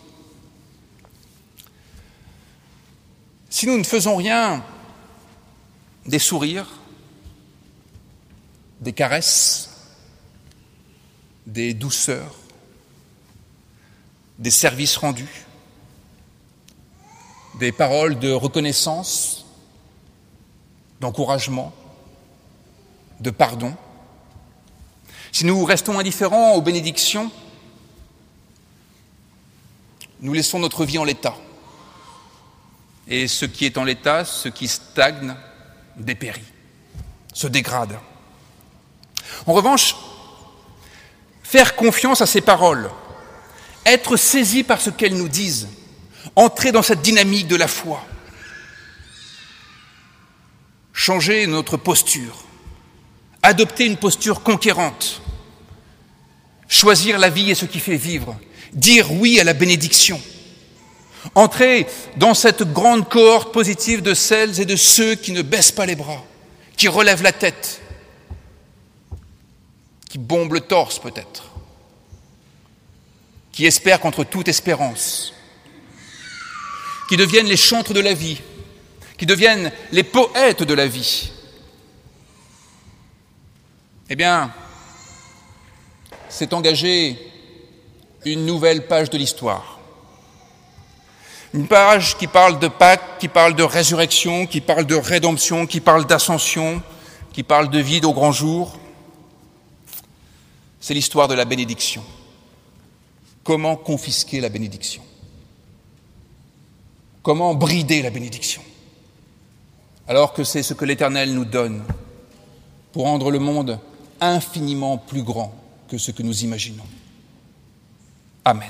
Si nous ne faisons rien, des sourires, des caresses, des douceurs, des services rendus, des paroles de reconnaissance, d'encouragement, de pardon. Si nous restons indifférents aux bénédictions, nous laissons notre vie en l'état. Et ce qui est en l'état, ce qui stagne, dépérit, se dégrade. En revanche, faire confiance à ces paroles, être saisi par ce qu'elles nous disent, entrer dans cette dynamique de la foi, changer notre posture, adopter une posture conquérante, Choisir la vie est ce qui fait vivre. Dire oui à la bénédiction. Entrer dans cette grande cohorte positive de celles et de ceux qui ne baissent pas les bras, qui relèvent la tête, qui bombent le torse peut-être, qui espèrent contre toute espérance, qui deviennent les chantres de la vie, qui deviennent les poètes de la vie. Eh bien, c'est engager une nouvelle page de l'histoire. Une page qui parle de Pâques, qui parle de résurrection, qui parle de rédemption, qui parle d'ascension, qui parle de vie au grand jour. C'est l'histoire de la bénédiction. Comment confisquer la bénédiction? Comment brider la bénédiction? Alors que c'est ce que l'Éternel nous donne pour rendre le monde infiniment plus grand que ce que nous imaginons. Amen.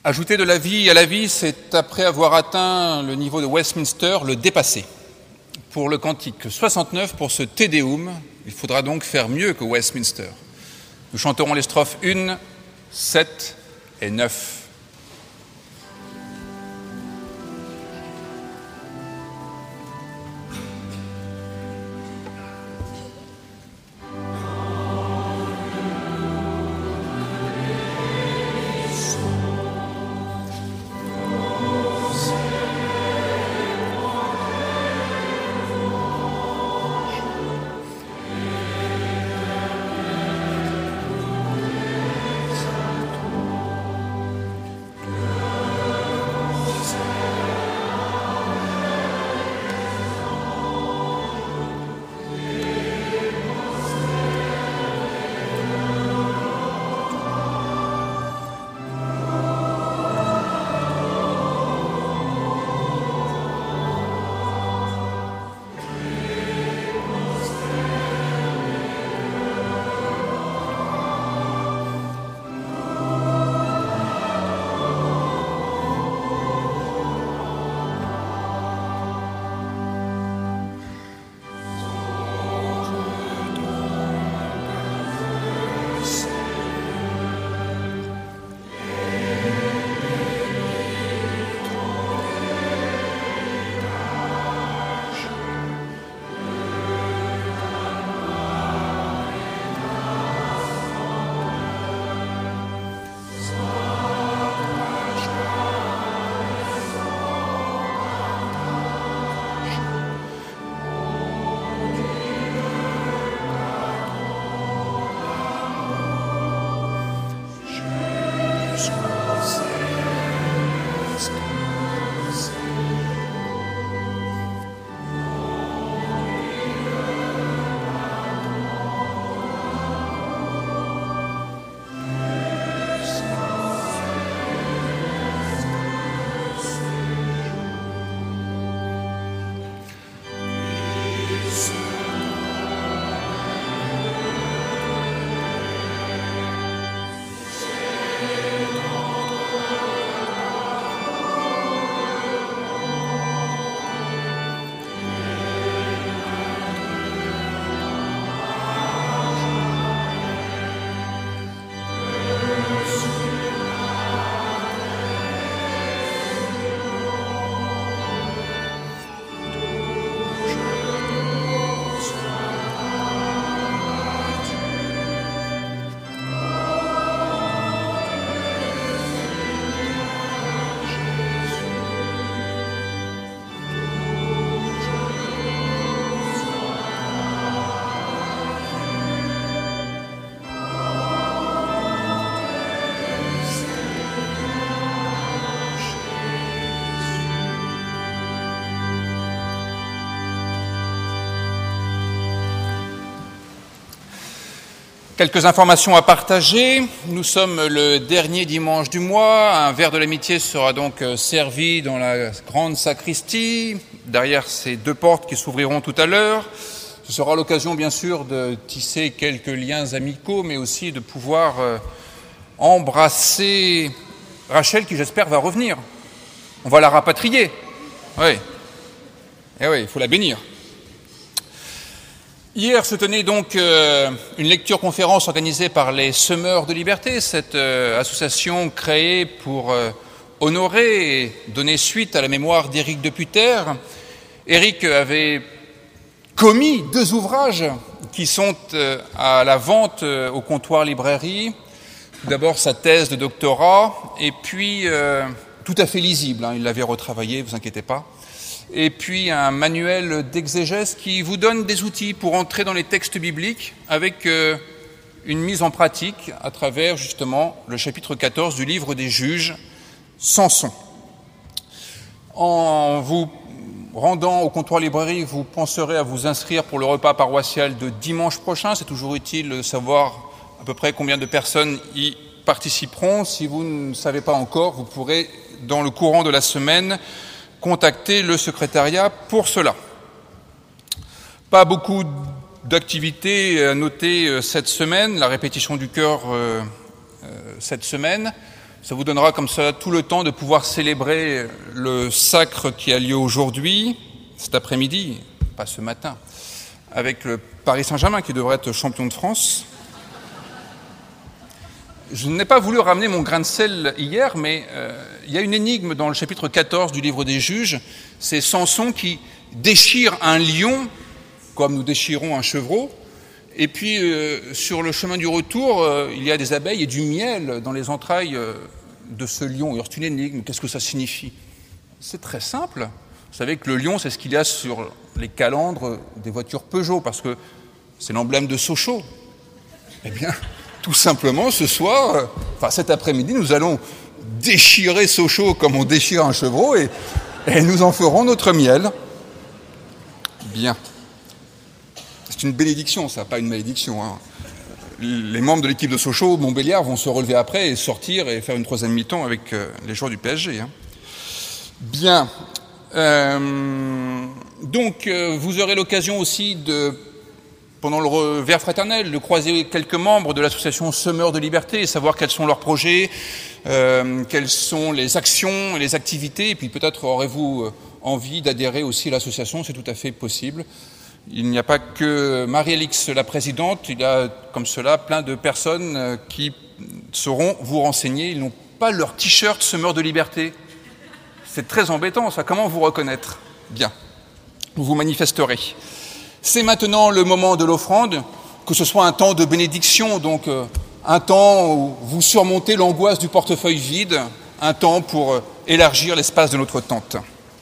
Ajouter de la vie à la vie, c'est après avoir atteint le niveau de Westminster, le dépasser. Pour le cantique soixante-neuf, pour ce Te Deum, il faudra donc faire mieux que Westminster. Nous chanterons les strophes un, sept et neuf. Quelques informations à partager. Nous sommes le dernier dimanche du mois. Un verre de l'amitié sera donc servi dans la grande sacristie, derrière ces deux portes qui s'ouvriront tout à l'heure. Ce sera l'occasion, bien sûr, de tisser quelques liens amicaux, mais aussi de pouvoir embrasser Rachel, qui, j'espère, va revenir. On va la rapatrier. Oui. Eh oui, il faut la bénir. Hier se tenait donc euh, une lecture-conférence organisée par les Semeurs de Liberté, cette euh, association créée pour euh, honorer et donner suite à la mémoire d'Éric de Putter. Éric avait commis deux ouvrages qui sont euh, à la vente euh, au comptoir librairie. Tout d'abord sa thèse de doctorat, et puis euh, tout à fait lisible, hein, il l'avait retravaillé, vous inquiétez pas. Et puis un manuel d'exégèse qui vous donne des outils pour entrer dans les textes bibliques avec euh, une mise en pratique à travers justement le chapitre quatorze du livre des Juges, Samson. En vous rendant au comptoir librairie, vous penserez à vous inscrire pour le repas paroissial de dimanche prochain. C'est toujours utile de savoir à peu près combien de personnes y participeront. Si vous ne savez pas encore, vous pourrez, dans le courant de la semaine, contacter le secrétariat pour cela. Pas beaucoup d'activités à noter cette semaine, la répétition du chœur euh, euh, cette semaine. Ça vous donnera comme ça tout le temps de pouvoir célébrer le sacre qui a lieu aujourd'hui, cet après-midi, pas ce matin, avec le Paris Saint-Germain qui devrait être champion de France. Je n'ai pas voulu ramener mon grain de sel hier, mais euh, il y a une énigme dans le chapitre quatorze du livre des Juges. C'est Samson qui déchire un lion, comme nous déchirons un chevreau, et puis euh, sur le chemin du retour, euh, il y a des abeilles et du miel dans les entrailles euh, de ce lion. Alors c'est une énigme, qu'est-ce que ça signifie? C'est très simple. Vous savez que le lion, c'est ce qu'il y a sur les calandres des voitures Peugeot, parce que c'est l'emblème de Sochaux. Eh bien... Tout simplement, ce soir, euh, enfin cet après-midi, nous allons déchirer Sochaux comme on déchire un chevreau et, et nous en ferons notre miel. Bien. C'est une bénédiction, ça, pas une malédiction. Hein. Les membres de l'équipe de Sochaux, Montbéliard, vont se relever après et sortir et faire une troisième mi-temps avec euh, les joueurs du P S G. Hein. Bien. Euh, donc, euh, vous aurez l'occasion aussi de... pendant le revers fraternel, de croiser quelques membres de l'association Semeurs de Liberté et savoir quels sont leurs projets, euh, quelles sont les actions et les activités, et puis peut-être aurez-vous envie d'adhérer aussi à l'association, c'est tout à fait possible. Il n'y a pas que Marie-Alix, la présidente, il y a comme cela plein de personnes qui sauront vous renseigner. Ils n'ont pas leur t-shirt Semeurs de Liberté. C'est très embêtant, ça. Comment vous reconnaître? Bien, vous vous manifesterez. C'est maintenant le moment de l'offrande, que ce soit un temps de bénédiction, donc euh, un temps où vous surmontez l'angoisse du portefeuille vide, un temps pour euh, élargir l'espace de notre tente.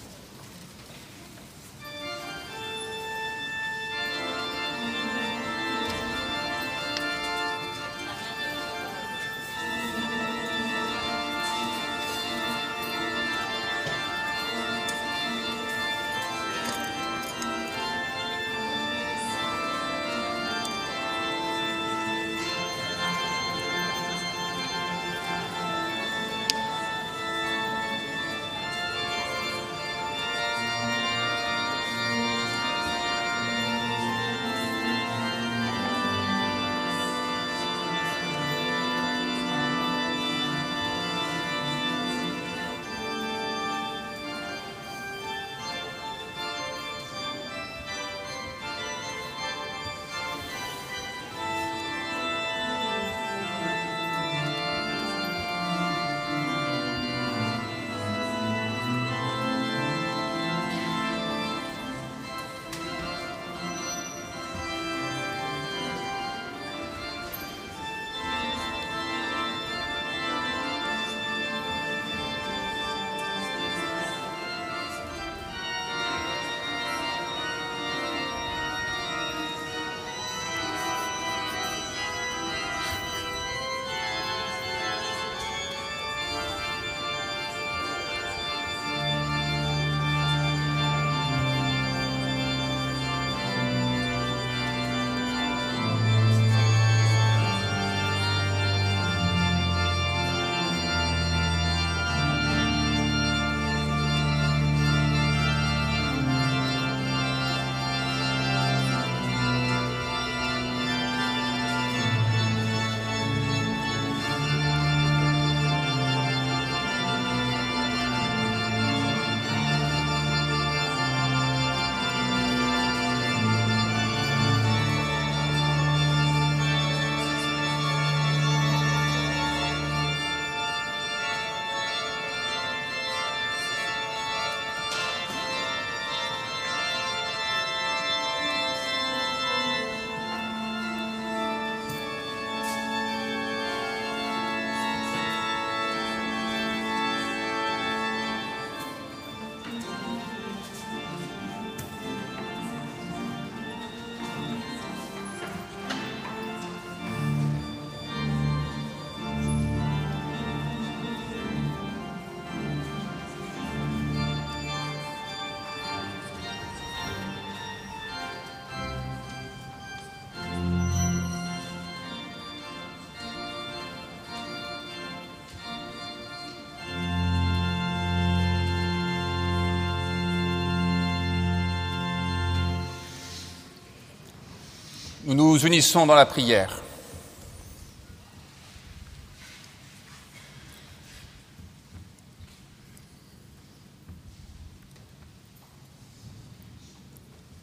Nous nous unissons dans la prière.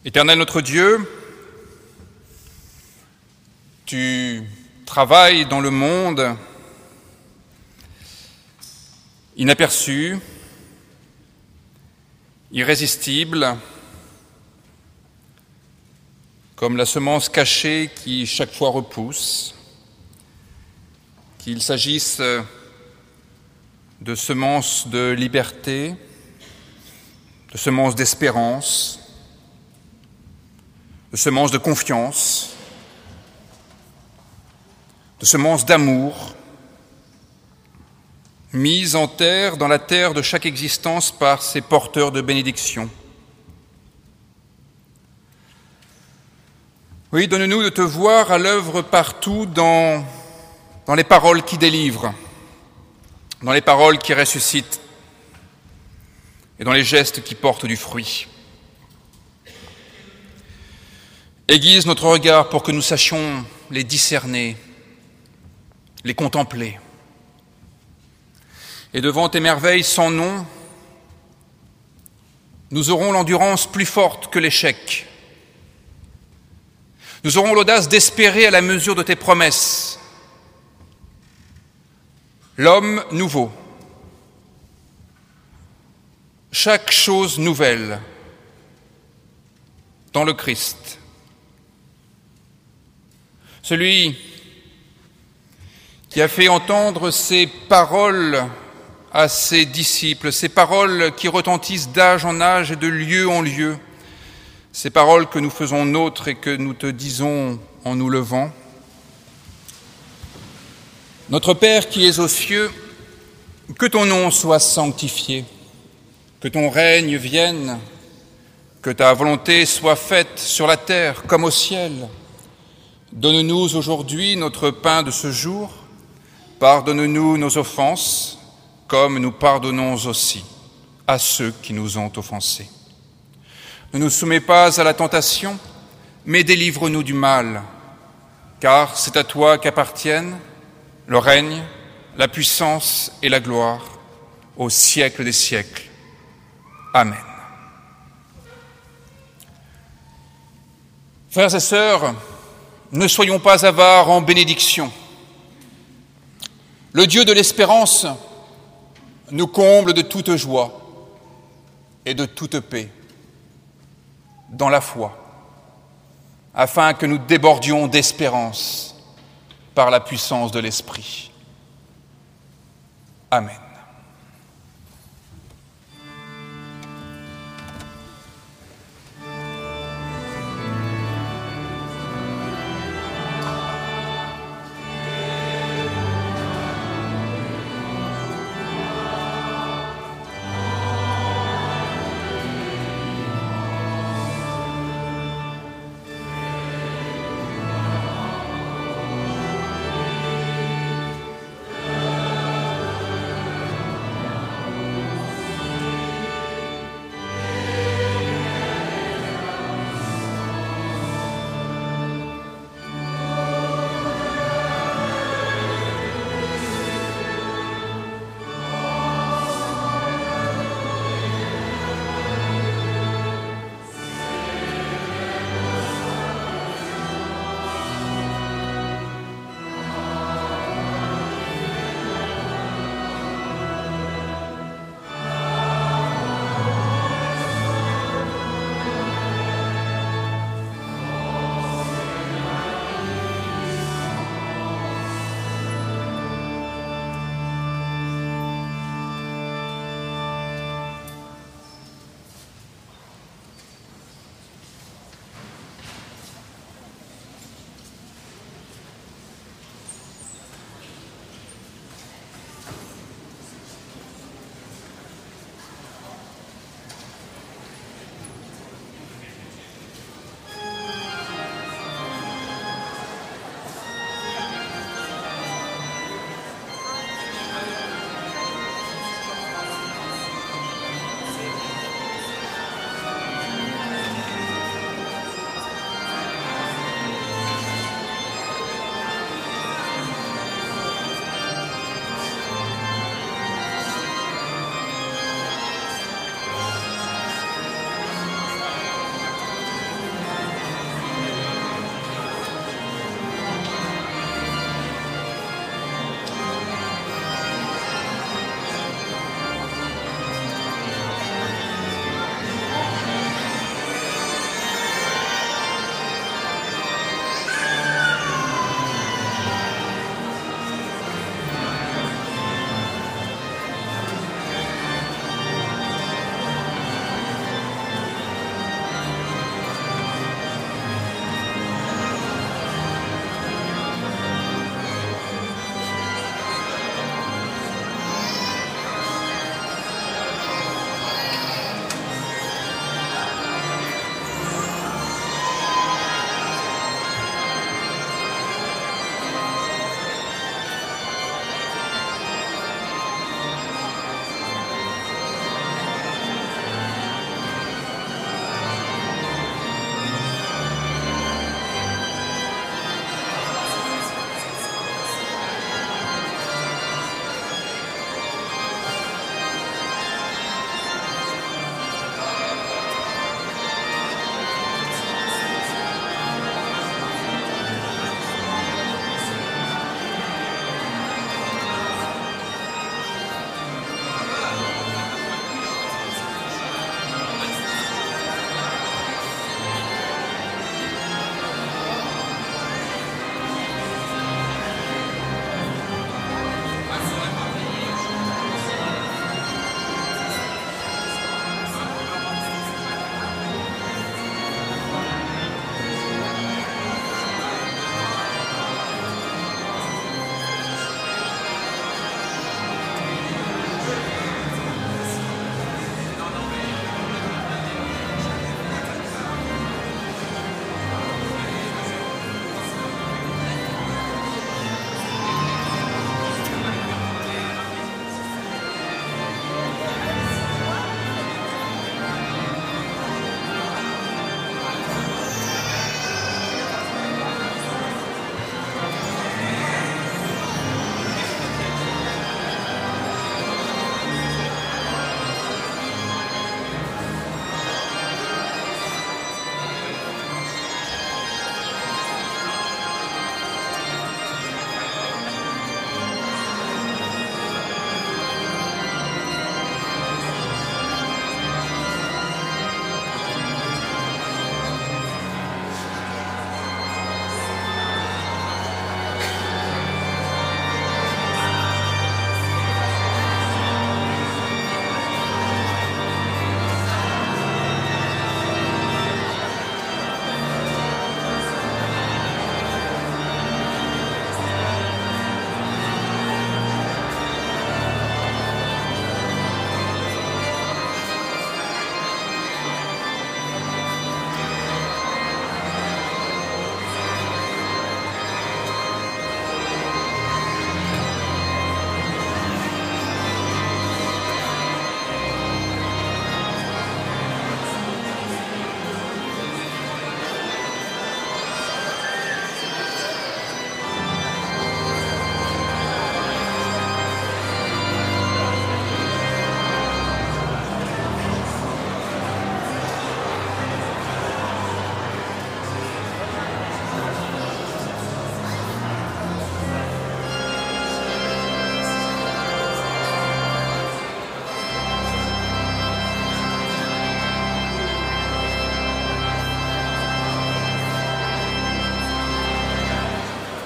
Éternel notre Dieu, tu travailles dans le monde inaperçu, irrésistible, comme la semence cachée qui chaque fois repousse, qu'il s'agisse de semences de liberté, de semences d'espérance, de semences de confiance, de semences d'amour, mises en terre dans la terre de chaque existence par ces porteurs de bénédiction. Oui, donne-nous de te voir à l'œuvre partout dans, dans les paroles qui délivrent, dans les paroles qui ressuscitent et dans les gestes qui portent du fruit. Aiguise notre regard pour que nous sachions les discerner, les contempler. Et devant tes merveilles sans nom, nous aurons l'endurance plus forte que l'échec. Nous aurons l'audace d'espérer à la mesure de tes promesses. L'homme nouveau, chaque chose nouvelle dans le Christ. Celui qui a fait entendre ces paroles à ses disciples, ces paroles qui retentissent d'âge en âge et de lieu en lieu, ces paroles que nous faisons nôtres et que nous te disons en nous levant. Notre Père qui es aux cieux, que ton nom soit sanctifié, que ton règne vienne, que ta volonté soit faite sur la terre comme au ciel. Donne-nous aujourd'hui notre pain de ce jour, pardonne-nous nos offenses, comme nous pardonnons aussi à ceux qui nous ont offensés. Ne nous soumets pas à la tentation, mais délivre-nous du mal, car c'est à toi qu'appartiennent le règne, la puissance et la gloire au siècle des siècles. Amen. Frères et sœurs, ne soyons pas avares en bénédiction. Le Dieu de l'espérance nous comble de toute joie et de toute paix dans la foi, afin que nous débordions d'espérance par la puissance de l'Esprit. Amen.